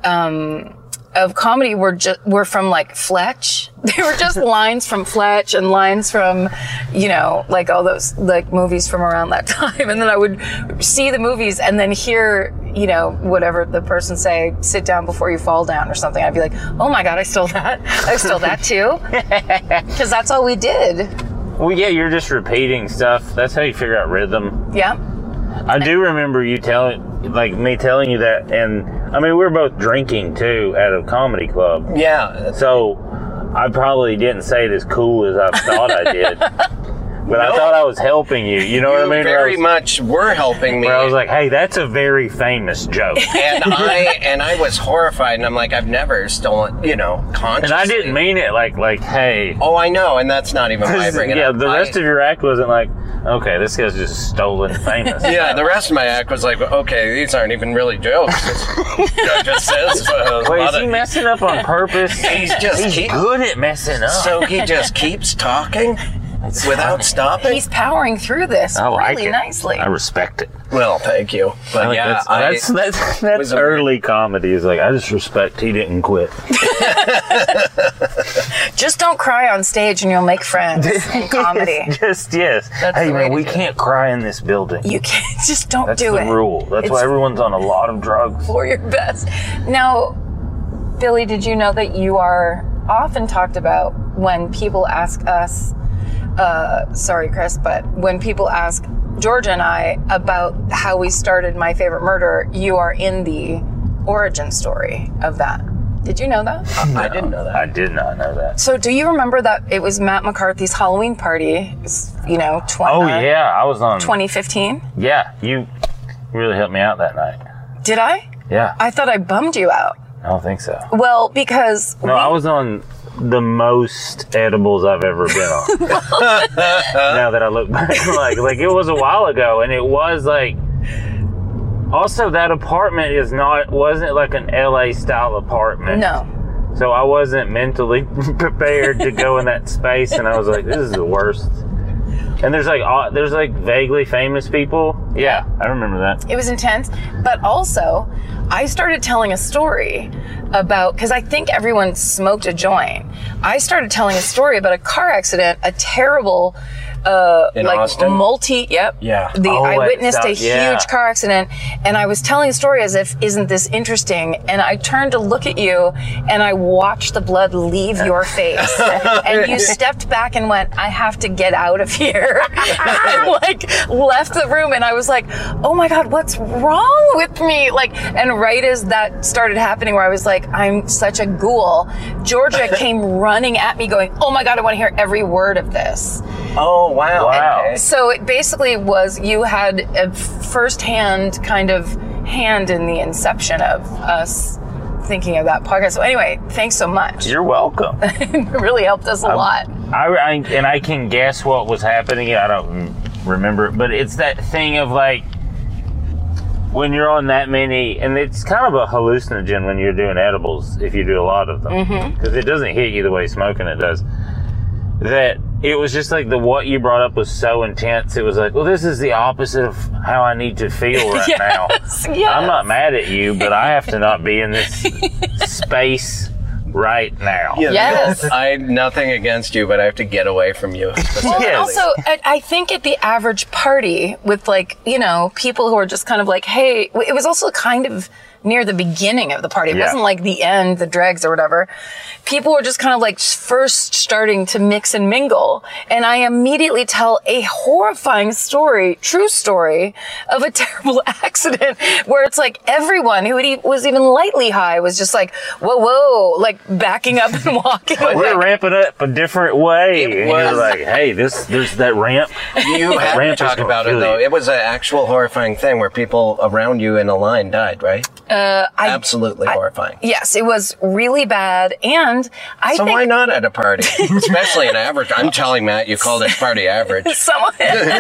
um, of comedy were just, were from like Fletch. They were just lines from Fletch and lines from, you know, like all those like movies from around that time. And then I would see the movies and then hear, you know, whatever the person say, sit down before you fall down or something. I'd be like, oh my God, I stole that. I stole that too. Because that's all we did. Well, yeah, you're just repeating stuff. That's how you figure out rhythm. Yeah. I do remember you telling, like me telling you that, and I mean, we were both drinking too at a comedy club. Yeah. So I probably didn't say it as cool as I thought I did. But I No. thought I was helping you. You know You what I mean? Where I very was- much were helping me. Where I was like, hey, that's a very famous joke. and I and I was horrified, and I'm like, I've never stolen, you know, consciously. And I didn't mean it like, like, hey. Oh, I know, and that's not even why I bring it yeah, up. the rest I- of your act wasn't like, okay, this guy's just stolen famous. Yeah, the rest of my act was like, okay, these aren't even really jokes. It just says uh, a Wait, lot is he of- messing up on purpose? He's just He's keep- good at messing up. So he just keeps talking It's without funny. stopping. He's powering through this I like really it. nicely. I respect it. Well, thank you, but I think yeah, that's, I, that's, that's, that's was a- early comedy. Is like, I just respect he didn't quit. Just don't cry on stage and you'll make friends in comedy. Just, yes. That's hey, the way man, to we do it. can't cry in this building. You can't, just don't That's do the it. rule. That's It's why everyone's on a lot of drugs. for your best. Now, Billy, did you know that you are often talked about when people ask us, uh, sorry, Chris, but when people ask Georgia and I about how we started My Favorite Murder, you are in the origin story of that. Did you know that? I didn't know that. I did not know that. So do you remember that it was Matt McCarthy's Halloween party? It was, you know, twenty, Oh, yeah. I was on. twenty fifteen? Yeah. You really helped me out that night. Did I? Yeah. I thought I bummed you out. I don't think so. Well, because No, I was on the most edibles I've ever been on. Now that I look back, like, like it was a while ago, and it was like. Also, that apartment is not wasn't like an L A style apartment. no. So I wasn't mentally prepared to go in that space, and I was like, "This is the worst." And there's like uh, there's like vaguely famous people. Yeah, I remember that. It was intense, but also I started telling a story about, because I think everyone smoked a joint. I started telling a story about a car accident, a terrible, uh, In like Austin? multi, yep. Yeah. The, Oh, I that witnessed a stuff, yeah. huge car accident, and I was telling a story as if, isn't this interesting? And I turned to look at you, and I watched the blood leave your face. And you stepped back and went, I have to get out of here. And like left the room, and I was like, oh my God, what's wrong with me? Like, and right as that started happening, where I was like, I'm such a ghoul, Georgia came running at me going, oh my God, I want to hear every word of this. Oh, wow. Wow. Okay. So it basically was, you had a first-hand kind of hand in the inception of us thinking of that podcast. So anyway, thanks so much. You're welcome. It really helped us a lot. I, I and I can guess what was happening. I don't remember it, but it's that thing of like when you're on that many, and it's kind of a hallucinogen when you're doing edibles if you do a lot of them, because it doesn't hit you the way smoking it does. That it was just like the what you brought up was so intense. It was like, well, this is the opposite of how I need to feel right now. Yes, yes. I'm not mad at you, but I have to not be in this space right now. Yes. I nothing against you, but I have to get away from you. Well, specifically. and also, I, I think at the average party with, like, you know, people who are just kind of like, hey, it was also kind of near the beginning of the party. It Yeah. wasn't like the end, the dregs or whatever. People were just kind of like first starting to mix and mingle. And I immediately tell a horrifying story, true story, of a terrible accident where it's like everyone who was even lightly high was just like, whoa, whoa, like backing up and walking away. We're ramping up a different way. It And was- you're like, hey, this there's that ramp. You That had to ramp is talk gonna about it, kill though. you. It was an actual horrifying thing where people around you in a line died, right? Uh, I, Absolutely horrifying. yes, it was really bad. And I So think why not at a party? Especially an average. I'm telling Matt you called it party average. someone,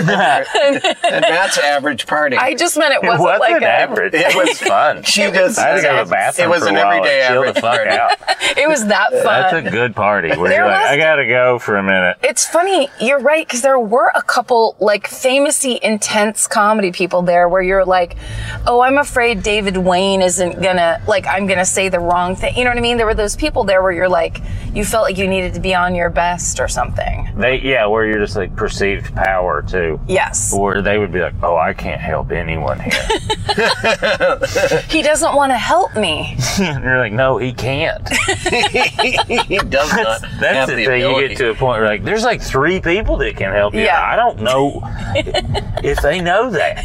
At Matt's average party. I just meant it It wasn't wasn't like a, average. It was fun. She just I had to go to the bathroom It was for a an while everyday and chill the average fuck party. out. it was that fun. That's a good party where There you're like, was- I gotta go for a minute. It's funny, you're right, because there were a couple, like, famously intense comedy people there where you're like, oh, I'm afraid David Wayne isn't gonna, like, I'm gonna say the wrong thing. You know what I mean? There were those people there where you're like, you felt like you needed to be on your best or something. They yeah, where you're just like perceived power too. Yes. Where they would be like, oh, I can't help anyone here. He doesn't want to help me. And you're like, no, he can't. He does not That's have the the thing. You ability. get to a point where like, there's like three people that can help you. Yeah. I don't know if they know that.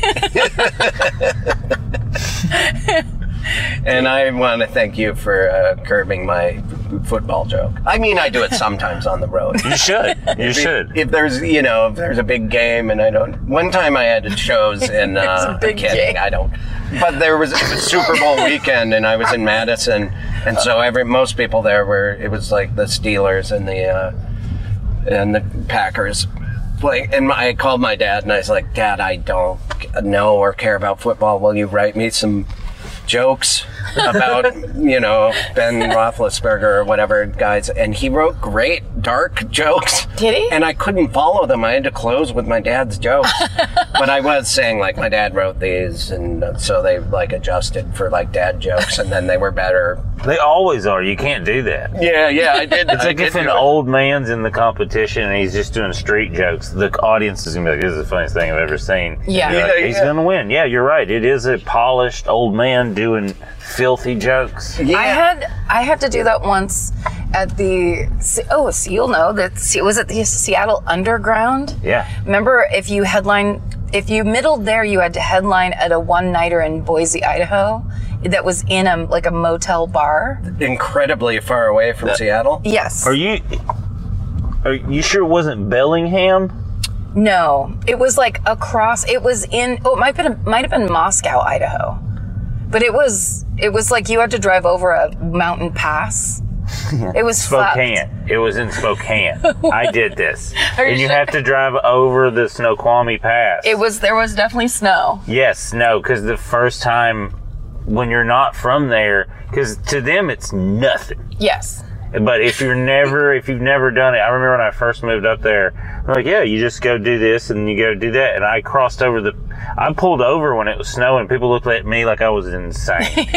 And I want to thank you for uh, curbing my football joke. I mean, I do it sometimes on the road. You should. You If- should. If there's, you know, if there's a big game and I don't. One time I had shows in. Uh, There's a big I'm kidding, game. I don't. But there was, it was Super Bowl weekend and I was in Madison, and so every most people there were. It was like the Steelers and the uh, and the Packers playing. And I called my dad and I was like, Dad, I don't know or care about football. Will you write me some jokes? about, you know, Ben Roethlisberger or whatever guys, and he wrote great dark jokes. Did he? And I couldn't follow them. I had to close with my dad's jokes. But I was saying, like, my dad wrote these, and so they, like, adjusted for, like, dad jokes, and then they were better. They always are. You can't do that. Yeah, yeah, I did. It's I like did if an do it. old man's in the competition and he's just doing street jokes, the audience is going to be like, this is the funniest thing I've ever seen. Yeah. You're like, Yeah, he's yeah. going to win. Yeah, you're right. It is a polished old man doing filthy jokes. Yeah. I had I had to do that once at the oh so you'll know that was it the Seattle Underground. Yeah. Remember, if you headline if you middled there, you had to headline at a one nighter in Boise, Idaho, that was in a like a motel bar. Incredibly far away from Seattle. Yes. Are you are you sure it wasn't Bellingham? No, it was like across. It was in. Oh, it might have been might have been Moscow, Idaho, but it was it was like you had to drive over a mountain pass. It was Spokane. flat. It was in Spokane. I did this. Are you And you sure? have to drive over the Snoqualmie Pass. It was there was definitely snow. Yes, no, because the first time when you're not from there, because to them it's nothing. Yes. But if you're never, if you've never done it, I remember when I first moved up there, I'm like, yeah, you just go do this and you go do that. And I crossed over the, I pulled over when it was snowing. People looked at me like I was insane.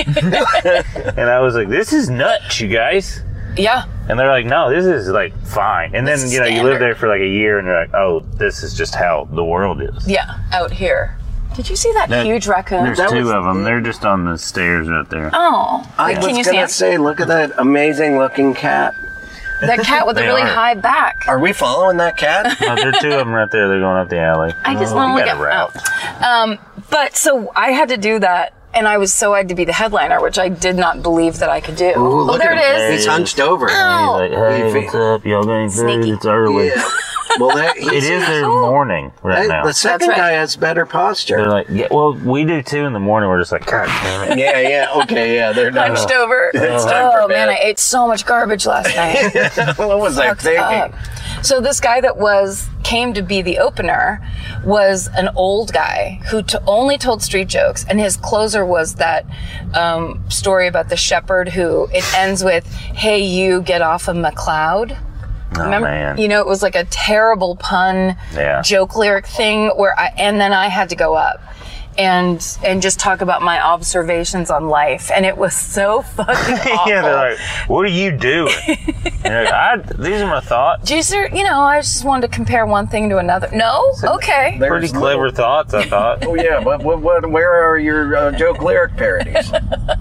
And I was like, this is nuts, you guys. Yeah. And they're like, no, this is like fine. And then, This is you know, you standard. live there for like a year and you're like, oh, this is just how the world is. Yeah. Out here. Did you see that, That- huge raccoon? There's That two was- of them. They're just on the stairs right there. Oh, I Wait, can you was see gonna it? say, look at that amazing looking cat. That cat with a They really are. high back. Are we following that cat? Oh, there are two of them right there. They're going up the alley. I just Oh, want to we look got at a route. oh. Um, but so I had to do that, and I was so eyed to be the headliner, which I did not believe that I could do. Ooh, look oh, there at it him. is. He's hunched over. Oh. He's like, hey, Leafy. what's up? Y'all got any food? Sneaky. It's early. Yeah. Well, that, It is their Oh. morning right Hey, now. the second That's right. guy has better posture. They're like, yeah, well, we do too in the morning. We're just like, God damn it. yeah, yeah, okay, yeah, they're not. Hunched over. It's time oh for man, bed. I ate so much garbage last night. What was I Fucked thinking? up. So this guy that was came to be the opener was an old guy who t- only told street jokes, and his closer was that um, story about the shepherd who it ends with, "Hey, you get off of McLeod." Oh, Remember, man. you know, it was like a terrible pun Yeah. joke lyric thing where I, and then I had to go up and, and just talk about my observations on life. And it was so fucking awful. Yeah, they're like, what are you doing? And you're like, I, these are my thoughts. Geez, there- you know, I just wanted to compare one thing to another. No? Okay. There's Pretty clever little- thoughts, I thought. Oh yeah, but what, what, where are your uh, joke lyric parodies?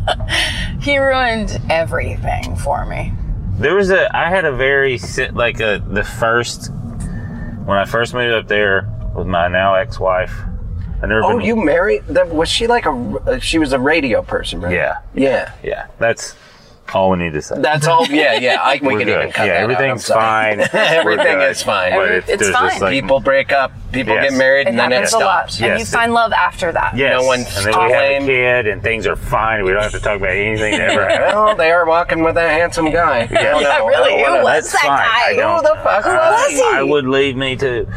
He ruined everything for me. There was a, I had a very, si- like a, the first, when I first moved up there with my now ex-wife, I never Oh, been, you married? That, was she like a? Uh, she was a radio person, right? Yeah. Yeah. Yeah, that's all we need to say. That's all. Yeah, yeah. I, we We're can good. even cut Yeah, that out, everything's I'm sorry. fine. Everything We're good. is fine. But Every- it's, it's there's fine. just like, People break up. People Yes. get married, It and then it happens a lot. stops. And Yes. you find love after that. yes, No one and then we have a claimed- kid, and things are fine. We don't have to talk about anything that ever happened. Well, they are walking with a handsome guy. I don't Yeah, know. really, I don't who wanna- was That's that fine. guy? I don't- Who the fuck Who was was he? he? I would leave me too.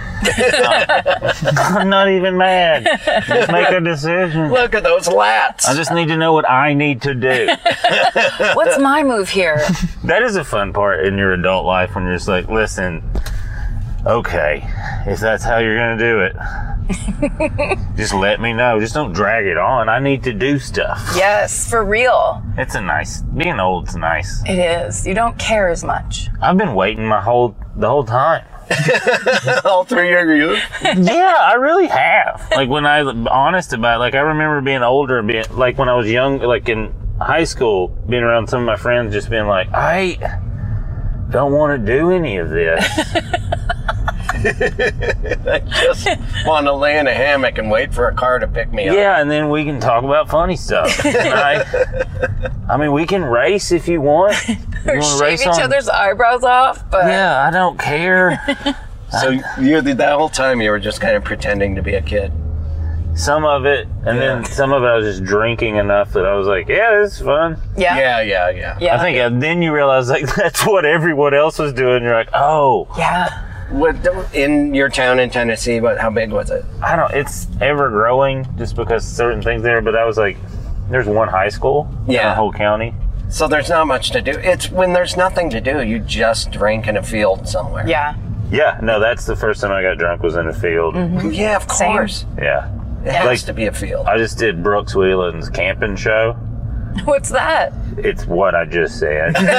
Um, I'm not even mad. Just make a decision. Look at those lats. I just need to know what I need to do. What's my move here? That is a fun part in your adult life when you're just like, listen, okay, if that's how you're going to do it, just let me know. Just don't drag it on. I need to do stuff. Yes, for real. It's a nice, being old's nice. It is. You don't care as much. I've been waiting my whole, the whole time. All through your youth. Yeah, I really have. Like when I'm honest about it, like I remember being older and being, like when I was young, like in high school, being around some of my friends, just being like, I don't want to do any of this. I just want to lay in a hammock and wait for a car to pick me up. Yeah, and then we can talk about funny stuff. And I, I mean, we can race if you want. You Or wanna shave race each on- other's eyebrows off, but Yeah, I don't care. So you, that whole time you were just kind of pretending to be a kid. Some of it, and then some of it I was just drinking enough that I was like, yeah, this is fun. yeah. Yeah, yeah, yeah. Yeah. I think uh, then you realize like that's what everyone else was doing. You're like, oh, Yeah. What, in your town in Tennessee, but how big was it? I don't, it's ever growing just because certain things there, but I was like, there's one high school in Yeah. the whole county. So there's not much to do. It's when there's nothing to do, you just drink in a field somewhere. Yeah. Yeah, no, that's the first time I got drunk was in a field. Yeah, of Same. course. Yeah. It has Like- to be a field. I just did Brooks Wheelan's camping show. What's that? It's what I just said. I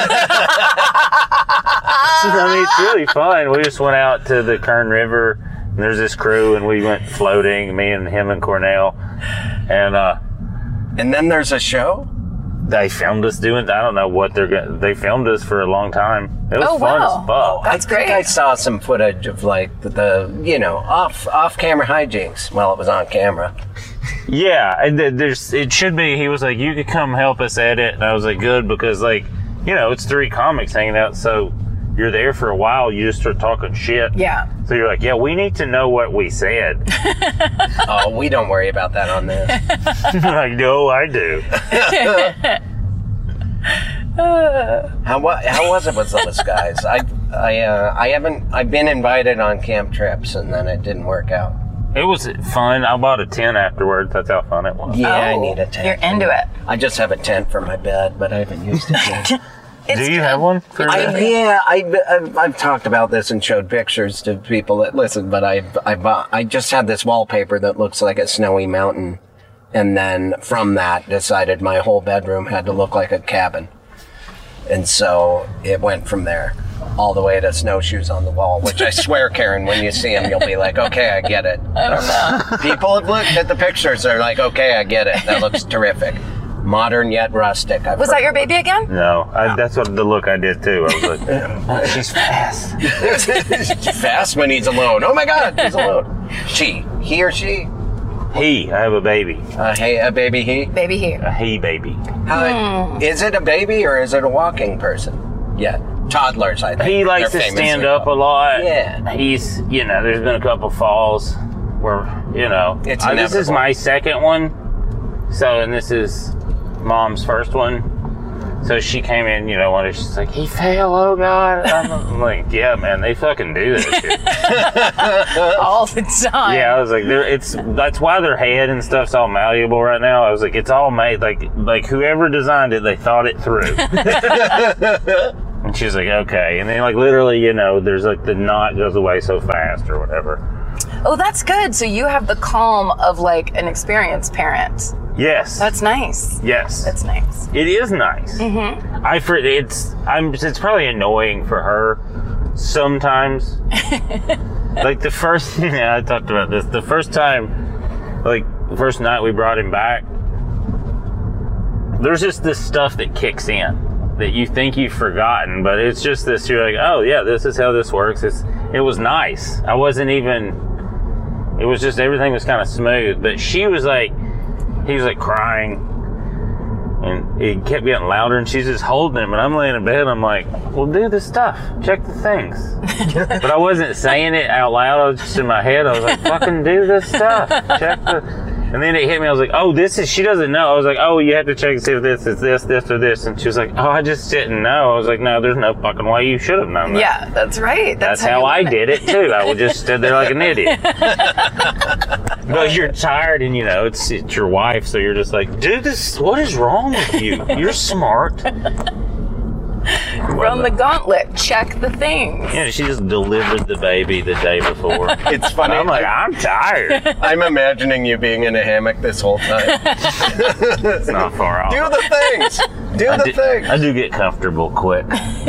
mean, it's really fun. We just went out to the Kern River, and there's this crew, and we went floating, me and him and Cornell. And uh, And then there's a show? they filmed us doing, I don't know what they're going to, they filmed us for a long time. It was Oh, fun wow. as fuck. That's I think great. I saw some footage of like the, the you know, off off camera hijinks while it was on camera. Yeah, and th- there's, it should be, he was like, you could come help us edit. And I was like, good, because like, you know, it's three comics hanging out, so you're there for a while, you just start talking shit. Yeah. So you're like, yeah, we need to know what we said. Oh, we don't worry about that on this. Like, no, I do. How wa- how was it with those guys? I I uh, I haven't I've been invited on camp trips and then it didn't work out. It was fun. I bought a tent afterwards. That's how fun it was. Yeah, I Oh, need a tent. You're into it. I just have a tent for my bed, but I haven't used it yet. It's Do you good. have one? For I, that? yeah, I, I've, I've talked about this and showed pictures to people that listen, but I I bought, I just had this wallpaper that looks like a snowy mountain, and then from that decided my whole bedroom had to look like a cabin, and so it went from there all the way to snowshoes on the wall. Which I swear, Karen, when you see them, you'll be like, okay, I get it. I don't know. People have looked at the pictures, they're like, okay, I get it. That looks terrific, modern yet rustic. I've Was heard. that your baby again? No, I, that's what the look I did too. I was like, oh, she's fast. Fast when he's alone. Oh my God, he's alone. She, he or she, He, I have a baby. uh, hey, a baby he. Baby here. A he baby. How, Is it a baby or is it a walking person? Yeah, toddlers. I think He likes They're to famously stand up a called. lot. Yeah. He's, you know, there's been a couple falls where, you know, It's uh, this is inevitable. my second one. So, and this is Mom's first one. So she came in, you know, one day she's like, he fell, oh God. I'm like, yeah, man, they fucking do that shit. All the time. Yeah, I was like, they're, it's that's why their head and stuff's all malleable right now. I was like, it's all made like like whoever designed it, they thought it through. And she's like, okay, and then like literally, you know, there's like the knot goes away so fast or whatever. Oh, that's good. So you have the calm of like an experienced parent. Yes, That's nice. yes, That's nice. it is nice. Mm-hmm. I for it's I'm it's probably annoying for her sometimes. Like the first, yeah, I talked about this. The first time, like the first night we brought him back, there's just this stuff that kicks in that you think you've forgotten, but it's just this. You're like, oh yeah, this is how this works. It's it was nice. I wasn't even. It was just everything was kind of smooth, but she was like, he was like crying, and it kept getting louder, and she's just holding him, and I'm laying in bed. I'm like, well, do the stuff, check the things. But I wasn't saying it out loud. I was just in my head. I was like, fucking do this stuff, check the. And then it hit me. I was like, oh, this is. She doesn't know. I was like, oh, you have to check and see if this is this, this, or this. And she was like, oh, I just didn't know. I was like, no, there's no fucking way. You should have known that. Yeah, that's right. That's, That's, how you I learn did it too. I would just stood there like an idiot. But you're tired, and you know it's it's your wife, so you're just like, dude, this. What is wrong with you? You're smart. Run the gauntlet. Check the things. Yeah, she just delivered the baby the day before. It's funny. I'm like, I'm tired. I'm imagining you being in a hammock this whole time. It's not far off. Do the things. Do I the do, things. I do get comfortable quick.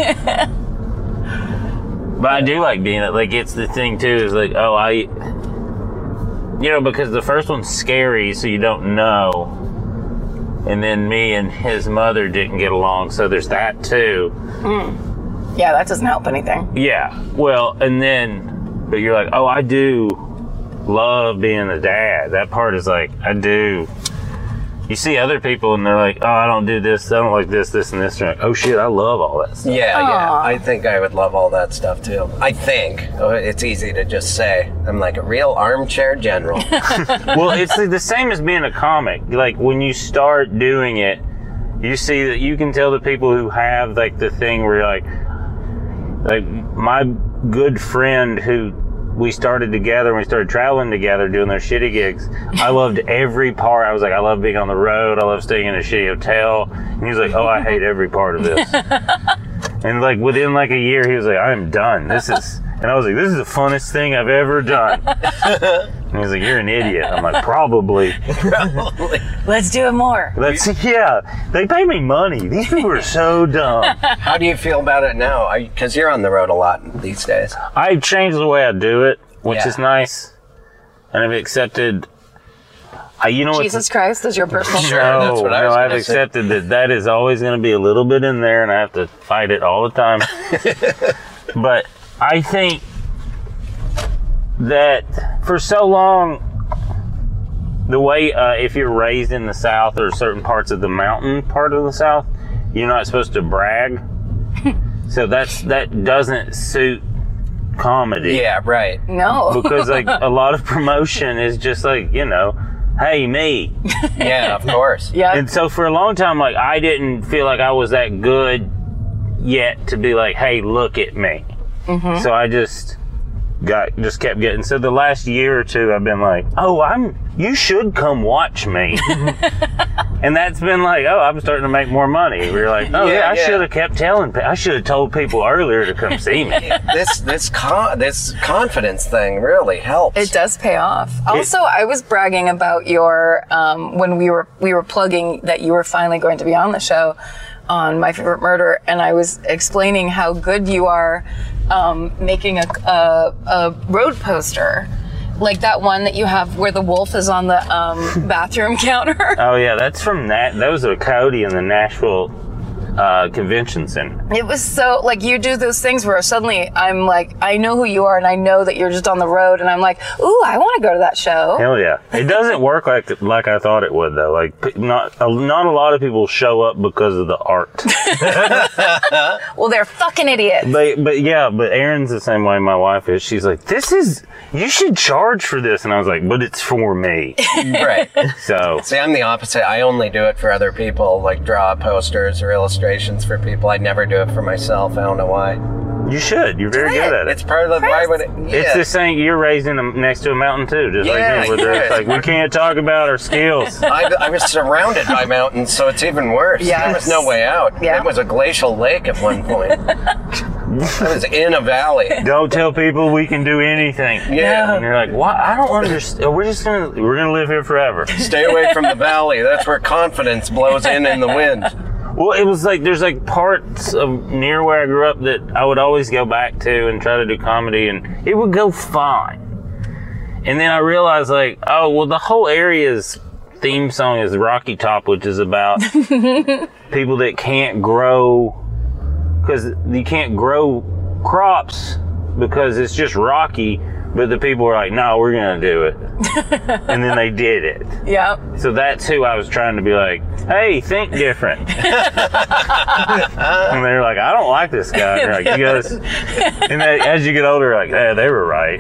But I do like being it. Like, it's the thing, too, is like, oh, I... You know, because the first one's scary, so you don't know. And then me and his mother didn't get along, so there's that, too. Mm. Yeah, that doesn't help anything. Yeah. Well, and then... But you're like, oh, I do love being a dad. That part is like, I do... You see other people and they're like, oh, I don't do this, I don't like this, this, and this. You're like, oh shit, I love all that stuff. Yeah, yeah. Aw. I think I would love all that stuff too. I think. Oh, it's easy to just say. I'm like a real armchair general. Well, it's the same as being a comic. Like, when you start doing it, you see that you can tell the people who have, like, the thing where you're like, like, my good friend who we started together and we started traveling together doing those shitty gigs, I loved every part. I was like, I love being on the road. I love staying in a shitty hotel. And he was like, oh, I hate every part of this. And like within like a year, he was like, I'm done. This is, and I was like, this is the funnest thing I've ever done. And he was like, you're an idiot. I'm like, probably. Probably. Let's do it more. Let's, yeah. They pay me money. These people are so dumb. How do you feel about it now? Because you're on the road a lot these days. I've changed the way I do it, which Yeah. is nice. And I've accepted, I, you know what? Jesus Christ is your personal Sure, No, that's what I no, was I've gonna say. accepted that that is always going to be a little bit in there, and I have to fight it all the time. But I think that for so long, the way, uh, if you're raised in the South or certain parts of the mountain part of the South, you're not supposed to brag. So that's that doesn't suit comedy. Yeah, right. No. Because like a lot of promotion is just like, you know, hey, me. Yeah, of course. Yeah. And so for a long time, like, I didn't feel like I was that good yet to be like, hey, look at me. Mm-hmm. So I just got, just kept getting, so the last year or two, I've been like, oh, I'm, you should come watch me. And that's been like, oh, I'm starting to make more money. We're like, oh yeah, Yeah, I yeah. should have kept telling, pe- I should have told people earlier to come see me. This this con- this confidence thing really helps. It does pay off. Also, I was bragging about your um, when we were we were plugging that you were finally going to be on the show on My Favorite Murder, and I was explaining how good you are um, making a, a a road poster, like that one that you have where the wolf is on the um, bathroom counter. Oh yeah, that's from that. Those are Cody in the Nashville uh, Convention Center. It was so, like, you do those things where suddenly I'm like, I know who you are, and I know that you're just on the road, and I'm like, ooh, I want to go to that show. Hell yeah! It doesn't work like like I thought it would though. Like p- not a, not a lot of people show up because of the art. Well, they're fucking idiots. But but yeah, but Erin's the same way my wife is. She's like, this is, you should charge for this, and I was like, but it's for me. Right. So See, I'm the opposite. I only do it for other people, like draw posters or illustrations for people. I never do it for myself. I don't know why. you should. You're very good at it. It's part of the why would it? Yeah. It's the same. You're raised in a, next to a mountain too, just Yeah, like me. Where yeah. it's like we can't talk about our skills. I, I was surrounded by mountains, so it's even worse. Yes. There was no way out. Yeah. It was a glacial lake at one point. I was in a valley. Don't tell people we can do anything. Yeah. And you're like, what? I don't understand. We're just gonna we're gonna live here forever. Stay away from the valley. That's where confidence blows in in the wind. Well, it was like there's like parts of near where I grew up that I would always go back to and try to do comedy, and it would go fine. And then I realized, like, oh, well, the whole area's theme song is Rocky Top, which is about people that can't grow, because you can't grow crops because it's just rocky. But the people were like, no, we're going to do it. And then they did it. Yeah. So that's who I was trying to be like, hey, think different. And they're like, I don't like this guy. And they're like, you guys, and they, as you get older, you're like, hey, they were right.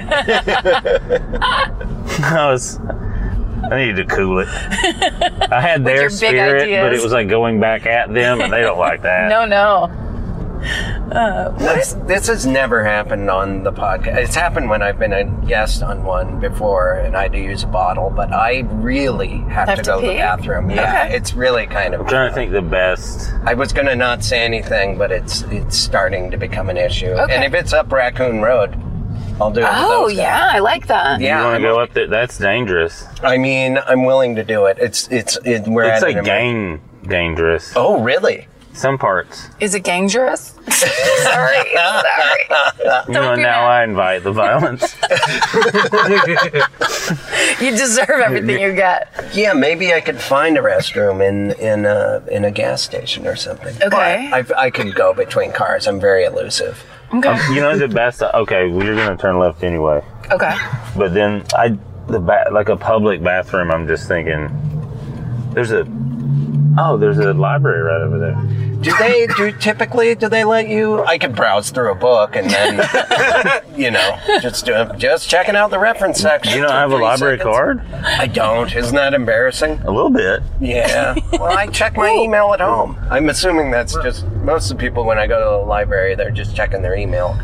I was, I needed to cool it. I had their your big spirit, ideas. but it was like going back at them, and they don't like that. No, no. Uh, This, this has never happened on the podcast. It's happened when I've been a guest on one before and I had to use a bottle, but I really have, Have to to go to the pee? bathroom. Yeah, Okay. it's really kind of. I'm trying to think the best. I was going to not say anything, but it's it's starting to become an issue. Okay. And if it's up Raccoon Road, I'll do it. with Oh, those guys. yeah, I like that. Yeah, You want I'm- to go up there? That's dangerous. I mean, I'm willing to do it. It's it's it, we're It's at like an emer- gang dangerous. Oh, really? Some parts. Is it dangerous? sorry, sorry. You know, be now mad. I invite the violence. You deserve everything you get. Yeah, maybe I could find a restroom in in a in a gas station or something. Okay. But I I could go between cars. I'm very elusive. Okay. You know the best. Okay, well, you're gonna turn left anyway. Okay. But then I, the ba- like a public bathroom. I'm just thinking, there's a, oh, there's a library right over there. Do they do typically? Do they let you? I could browse through a book and then, you know, just do, just checking out the reference section. You don't for have a three library seconds. card? I don't. Isn't that embarrassing? A little bit. Yeah. Well, I check my email at home. I'm assuming that's just most of the people when I go to the library, they're just checking their email. 'Cause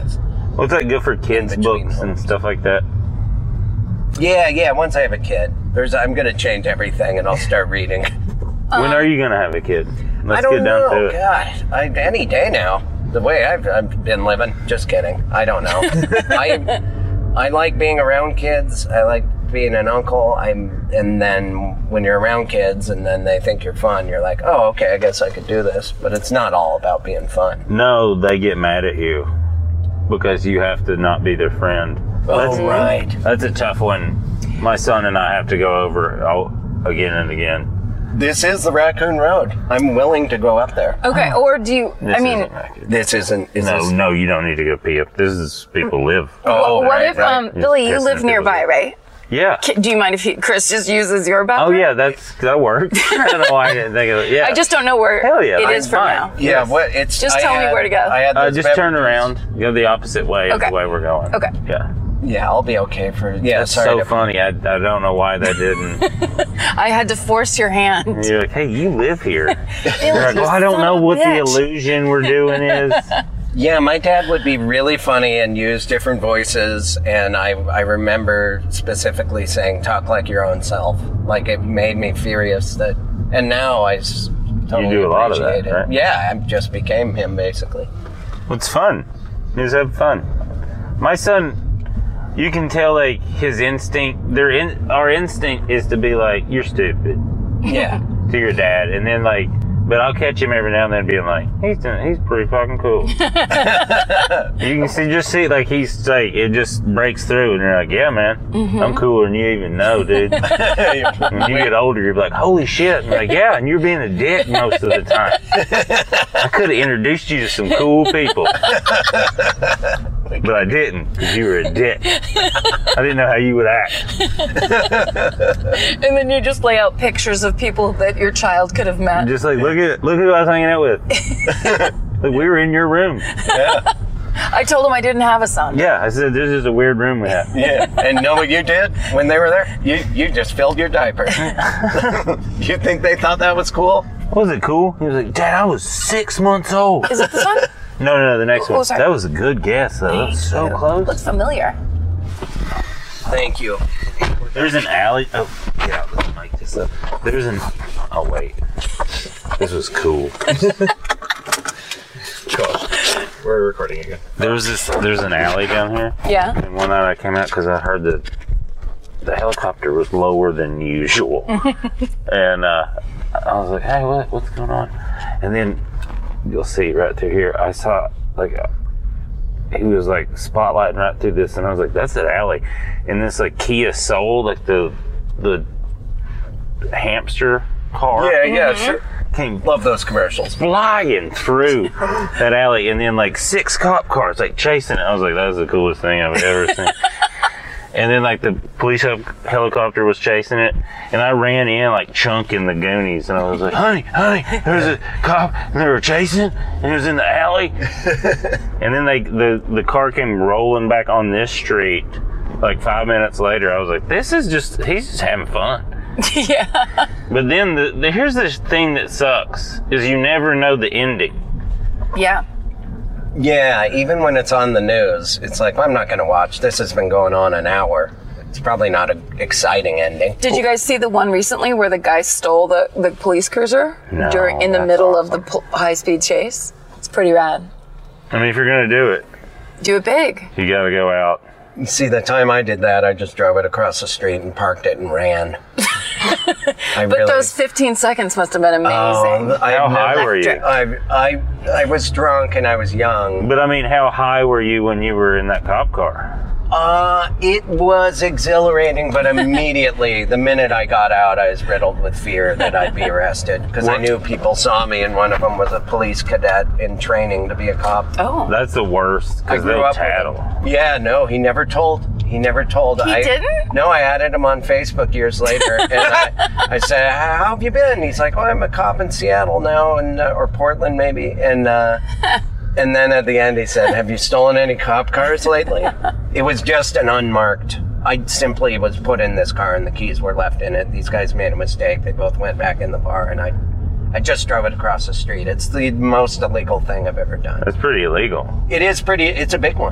What's that good for kids' between books and homes. stuff like that? Yeah, yeah. Once I have a kid, there's I'm gonna change everything and I'll start reading. When are you gonna have a kid? Let's I don't get down know. to it. God, I, any day now. The way I've, I've been living. Just kidding. I don't know. I I like being around kids. I like being an uncle. I'm, and then when you're around kids, and then they think you're fun, you're like, oh, okay, I guess I could do this. But it's not all about being fun. No, they get mad at you because you have to not be their friend. Oh, right. That's a tough one. My son and I have to go over all, again and again. This is the Raccoon Road. I'm willing to go up there. Okay, or do you? This I mean, isn't Raccoon. This isn't. Is no, this, no, you don't need to go pee up. This is people live. Oh, what right, if, right. um, Billy, you Yes, live yes, nearby, people. right? Yeah. K- Do you mind if he, Chris just uses your Oh bathroom? yeah, that's that works. I don't know why I didn't think of it. Yeah. I just don't know where Hell yeah, it I'm is from fine. now. Yeah, what? It's Just I tell me had- where to go. I had Uh, those just turn beverages. around. Go the opposite way Okay. of the way we're going. Okay. Yeah. Yeah, I'll be okay for. Yeah, That's sorry. so to- funny. I, I don't know why that didn't. I had to force your hand. You're like, hey, you live here. You're like, well, I don't son know of a what the bitch. illusion we're doing is. Yeah, my dad would be really funny and use different voices, and I I remember specifically saying, "Talk like your own self." Like it made me furious that, and now I s- totally do a lot of that, appreciate it. right? Yeah, I just became him basically. It's fun. Just have fun. My son, you can tell like his instinct. Their in our instinct is to be like, "You're stupid," Yeah. to your dad, and then like, but I'll catch him every now and then being like, "He's he's pretty fucking cool." You can see, just see, like he's like, it just breaks through, and you're like, "Yeah, man, I'm cooler than you even know, dude." When you get older, you're like, "Holy shit!" And like, "Yeah," and you're being a dick most of the time. I could have introduced you to some cool people, but I didn't because you were a dick. I didn't know how you would act. And then you just lay out pictures of people that your child could have met. Just like, look at look who I was hanging out with. Look, we were in your room. I told him I didn't have a son. Yeah, I said this is a weird room we have. Yeah. And know what you did when they were there? You you just filled your diaper. You think they thought that was cool? Was it cool? He was like, "Dad, I was six months old." Is it this one? No, no, no, the next Oh, one. sorry. That was a good guess, though. That was so close. Looks familiar. Thank you. There's an alley. Oh, yeah, let's mic this up. There's an. Oh, wait. This was cool. Cool. We're recording again. There was this. There's an alley down here. Yeah. And one night I came out because I heard that the helicopter was lower than usual. And uh, I was like, hey, what, what's going on? And then you'll see right through here, I saw like a, he was like spotlighting right through this, and I was like, that's an alley. And this like Kia Soul, like the the hamster car, Yeah, yeah, sure. came Love those commercials. flying through that alley, and then like six cop cars like chasing it. I was like, that was the coolest thing I've ever seen. And then like the police hel- helicopter was chasing it, and I ran in like Chunk in the Goonies, and I was like, honey, honey, there's a cop, and they were chasing, and it was in the alley. And then they the the car came rolling back on this street. Like five minutes later, I was like, this is just, he's just having fun. Yeah. But then the, the here's the thing that sucks, is you never know the ending. Yeah. Yeah, even when it's on the news, it's like, well, I'm not going to watch. This has been going on an hour. It's probably not an exciting ending. Did you guys see the one recently where the guy stole the, the police cruiser No, during in the that's middle awesome. of the pol- high-speed chase? It's pretty rad. I mean, if you're gonna do it, Do it big. you gotta go out. You see, the time I did that, I just drove it across the street and parked it and ran. I But really, those fifteen seconds must have been amazing. Um, I How high never- were you? I, I, I was drunk and I was young. But I mean, how high were you when you were in that cop car? Uh, it was exhilarating, but immediately, the minute I got out, I was riddled with fear that I'd be arrested because I knew people saw me, and one of them was a police cadet in training to be a cop. Oh. That's the worst, I because grew they'll up with tattle. him. Yeah, no, he never told. He never told. He I, didn't? No, I added him on Facebook years later, and I, I said, "How have you been?" He's like, "Oh, I'm a cop in Seattle now, and uh, or Portland maybe." And uh, and then at the end, he said, "Have you stolen any cop cars lately?" It was just an unmarked. I simply was put in this car, and the keys were left in it. These guys made a mistake. They both went back in the bar, and I, I just drove it across the street. It's the most illegal thing I've ever done. That's pretty illegal. It is pretty. It's a big one.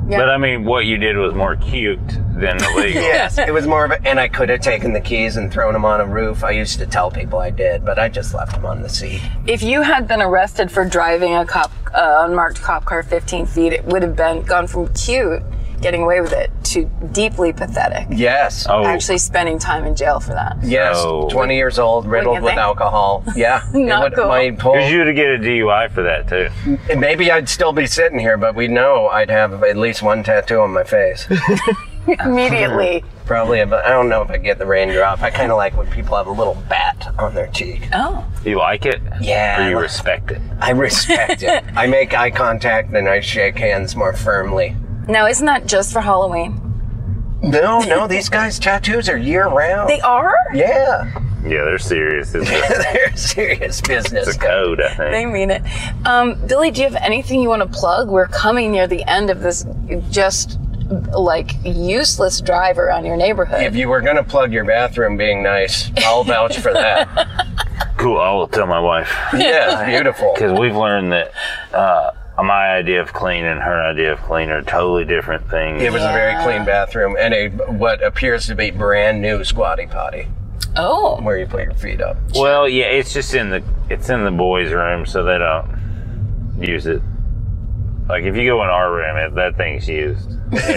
Yeah. But I mean, what you did was more cute than illegal. Yes, it was more of a, and I could have taken the keys and thrown them on a roof. I used to tell people I did, but I just left them on the seat. If you had been arrested for driving a cop uh, unmarked cop car fifteen feet, it would have been gone from cute, getting away with it, to deeply pathetic. Yes. Oh, Actually spending time in jail for that. Yes, So- twenty years old, riddled you with think? alcohol. Yeah. Not it would, cool. My whole, because you'd get a D U I for that too. maybe I'd still be sitting here, but we know I'd have at least one tattoo on my face. Immediately. Probably, but I don't know if I get the raindrop. I kind of like when people have a little bat on their cheek. Oh. You like it? Yeah, Or I you li- respect it? I respect it. I make eye contact and I shake hands more firmly. Now, isn't that just for Halloween? No, no, these guys' tattoos are year round. They are? Yeah. Yeah, they're serious. It's a, They're serious business. it's a code, I think. They mean it. Um, Billy, do you have anything you want to plug? We're coming near the end of this just like useless drive around your neighborhood. If you were going to plug your bathroom being nice, I'll vouch for that. Cool, I will tell my wife. Yeah, beautiful. Because we've learned that uh, my idea of clean and her idea of clean are totally different things. It was a very clean bathroom and a what appears to be brand new squatty potty oh. where you put your feet up. Well, yeah, it's just in the it's in the boys' room, so they don't use it. Like if you go in our room, it, that thing's used.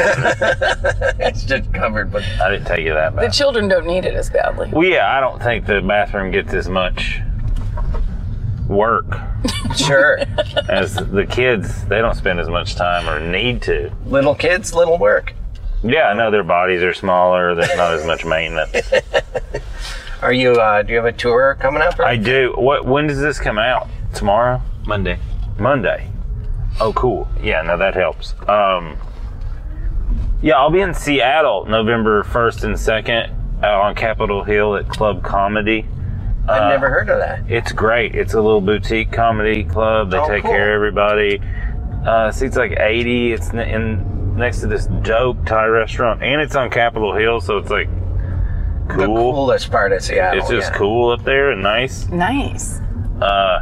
It's just covered with. I didn't take you that The bad. children don't need it as badly. Well, yeah, I don't think the bathroom gets as much work Sure. as the kids. They don't spend as much time or need to. Little kids, little work. Yeah, I know their bodies are smaller. There's not as much maintenance. Are you, uh, do you have a tour coming up? Or? I do. What? When does this come out? Tomorrow? Monday. Monday. Oh, cool. Yeah, no, that helps. Um, yeah, I'll be in Seattle November first and second uh, on Capitol Hill at Club Comedy. I've Uh, never heard of that. It's great. It's a little boutique comedy club. They Oh, take cool. care of everybody. Uh, seats like eighty. It's n- in next to this dope Thai restaurant, and it's on Capitol Hill, so it's like The cool. coolest part of Seattle. It's just yeah. cool up there and nice. Nice. Uh,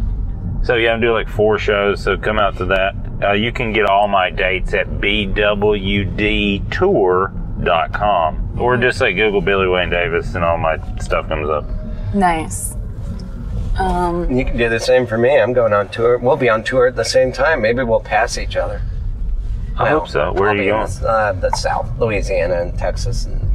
so yeah, I'm doing like four shows. So come out to that. Uh, you can get all my dates at b w d tour dot com or just like Google Billy Wayne Davis and all my stuff comes up. Nice. Um, You can do the same for me. I'm going on tour. We'll be on tour at the same time. Maybe we'll pass each other. I hope so. Where I'll are you be in going? The, uh, the South, Louisiana and Texas and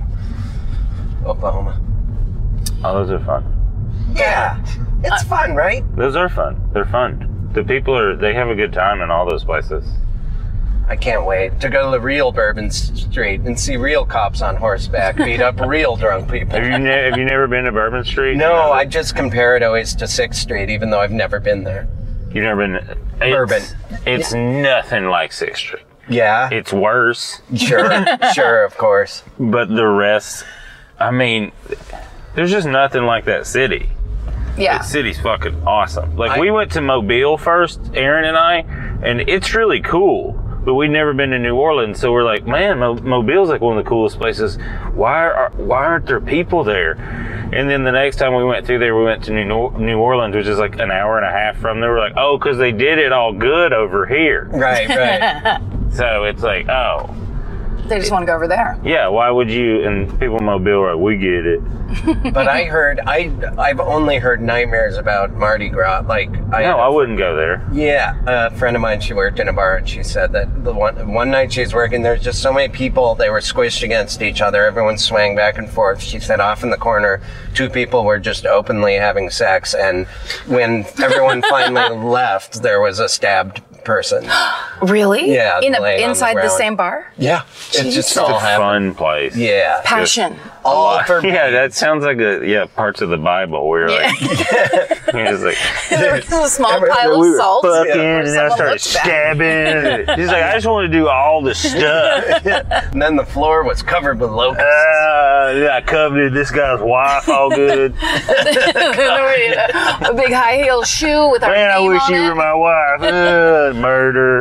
Oklahoma. Oh, those are fun. Yeah, it's fun, right? Those are fun. They're fun. The people are, they have a good time in all those places. I can't wait to go to the real Bourbon Street and see real cops on horseback beat up real drunk people. Have you, ne- have you never been to Bourbon Street? No, You know, I just compare it always to sixth Street, even though I've never been there. You've never been. It's, Bourbon. It's nothing like sixth Street. Yeah, It's worse, sure, sure, of course. but the rest, I mean, there's just nothing like that city. yeah. That city's fucking awesome. Like, I- we went to Mobile first, Aaron and I, and it's really cool. But we'd never been to New Orleans, so we're like, man, Mo- Mobile's like one of the coolest places. Why are why aren't there people there? And then the next time we went through there, we went to New Nor- New Orleans, which is like an hour and a half from there. We're like, oh, because they did it all good over here. Right, right. So it's like, oh, They just want to go over there. yeah, why would you? And people in Mobile are like, we get it. But I heard, I, I've only heard nightmares about Mardi Gras. Like, I, No, I wouldn't go there. Yeah, a friend of mine, she worked in a bar, and she said that the one one night she was working, there's just so many people, they were squished against each other. Everyone swang back and forth. She said off in the corner, two people were just openly having sex, and when everyone finally left, there was a stabbed person. Really? Yeah, In a, laying on the inside the, ground. same bar? Yeah, it just all It's a happened. fun place. Yeah, Passion. all for Yeah, that sounds like a yeah parts of the Bible where you're like, you're just like There was a small Remember pile we of were salt. fucking, where and then I someone started looked back. stabbing. He's like, I just want to do all the stuff. and then the floor was covered with locusts. Uh, yeah, I coveted this guy's wife all good. a big high heel shoe with our Man, I name wish on you it. were my wife. Uh, murder.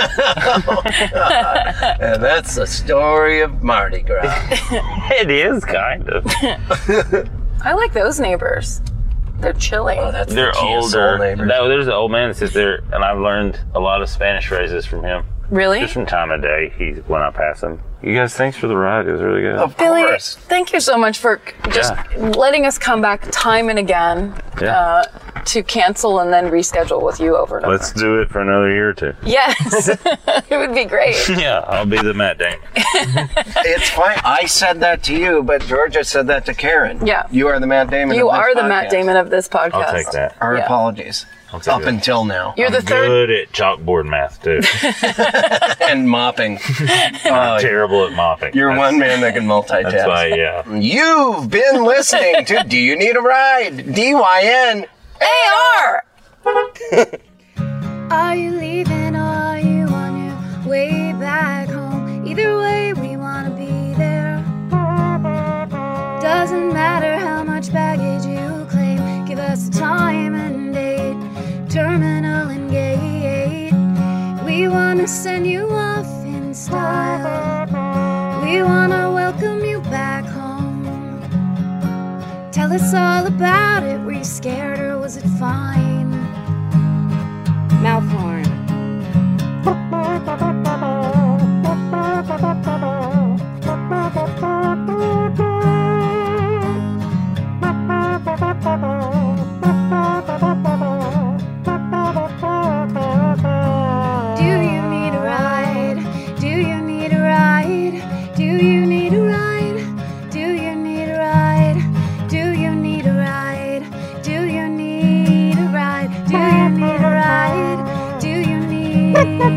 And that's the story of Mardi Gras. It is kind of. I like those neighbors. They're chilling. Oh, that's They're the Kia Soul older. neighbors. No, there's an old man that sits there, and I've learned a lot of Spanish phrases from him. Really? Just from time of day, he when I pass him. You guys, thanks for the ride. It was really good. Of Billy, course. thank you so much for just Yeah. letting us come back time and again Yeah. uh, to cancel and then reschedule with you over and over. Let's do it for another year or two. Yes, it would be great. Yeah, I'll be the Matt Damon. It's fine. I said that to you, but Georgia said that to Karen. Yeah. You are the Matt Damon You of this are the podcast. Matt Damon of this podcast. I'll take that. Our Yeah. apologies. take Up it. until now. You're the I'm third. good at chalkboard math, too. And mopping. I'm terrible at mopping. You're That's- one man that can multitask. That's why, yeah. You've been listening to Do You Need a Ride? D Y N A R. Are you leaving or are you on your way back home? Either way, we want to be there. Doesn't matter how much baggage you claim. Give us a time and date, terminal and gate. We want to send you off in style. We want to welcome you back home. Tell us all about it. Were you scared or was it fine? Mouth horn. Do you need a ride? Do you need a ride? Do you need a ride? Do you need a ride? Do you need a ride? Do you need a ride? Do you need a ride? Do you need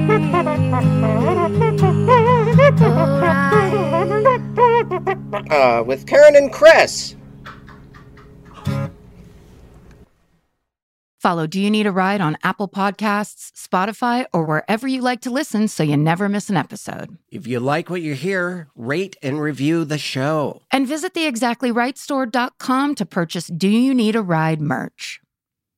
a ride? Uh, with Karen and Chris. Follow Do You Need a Ride on Apple Podcasts, Spotify, or wherever you like to listen so you never miss an episode. If you like what you hear, rate and review the show. And visit the exactly right store dot com to purchase Do You Need a Ride merch.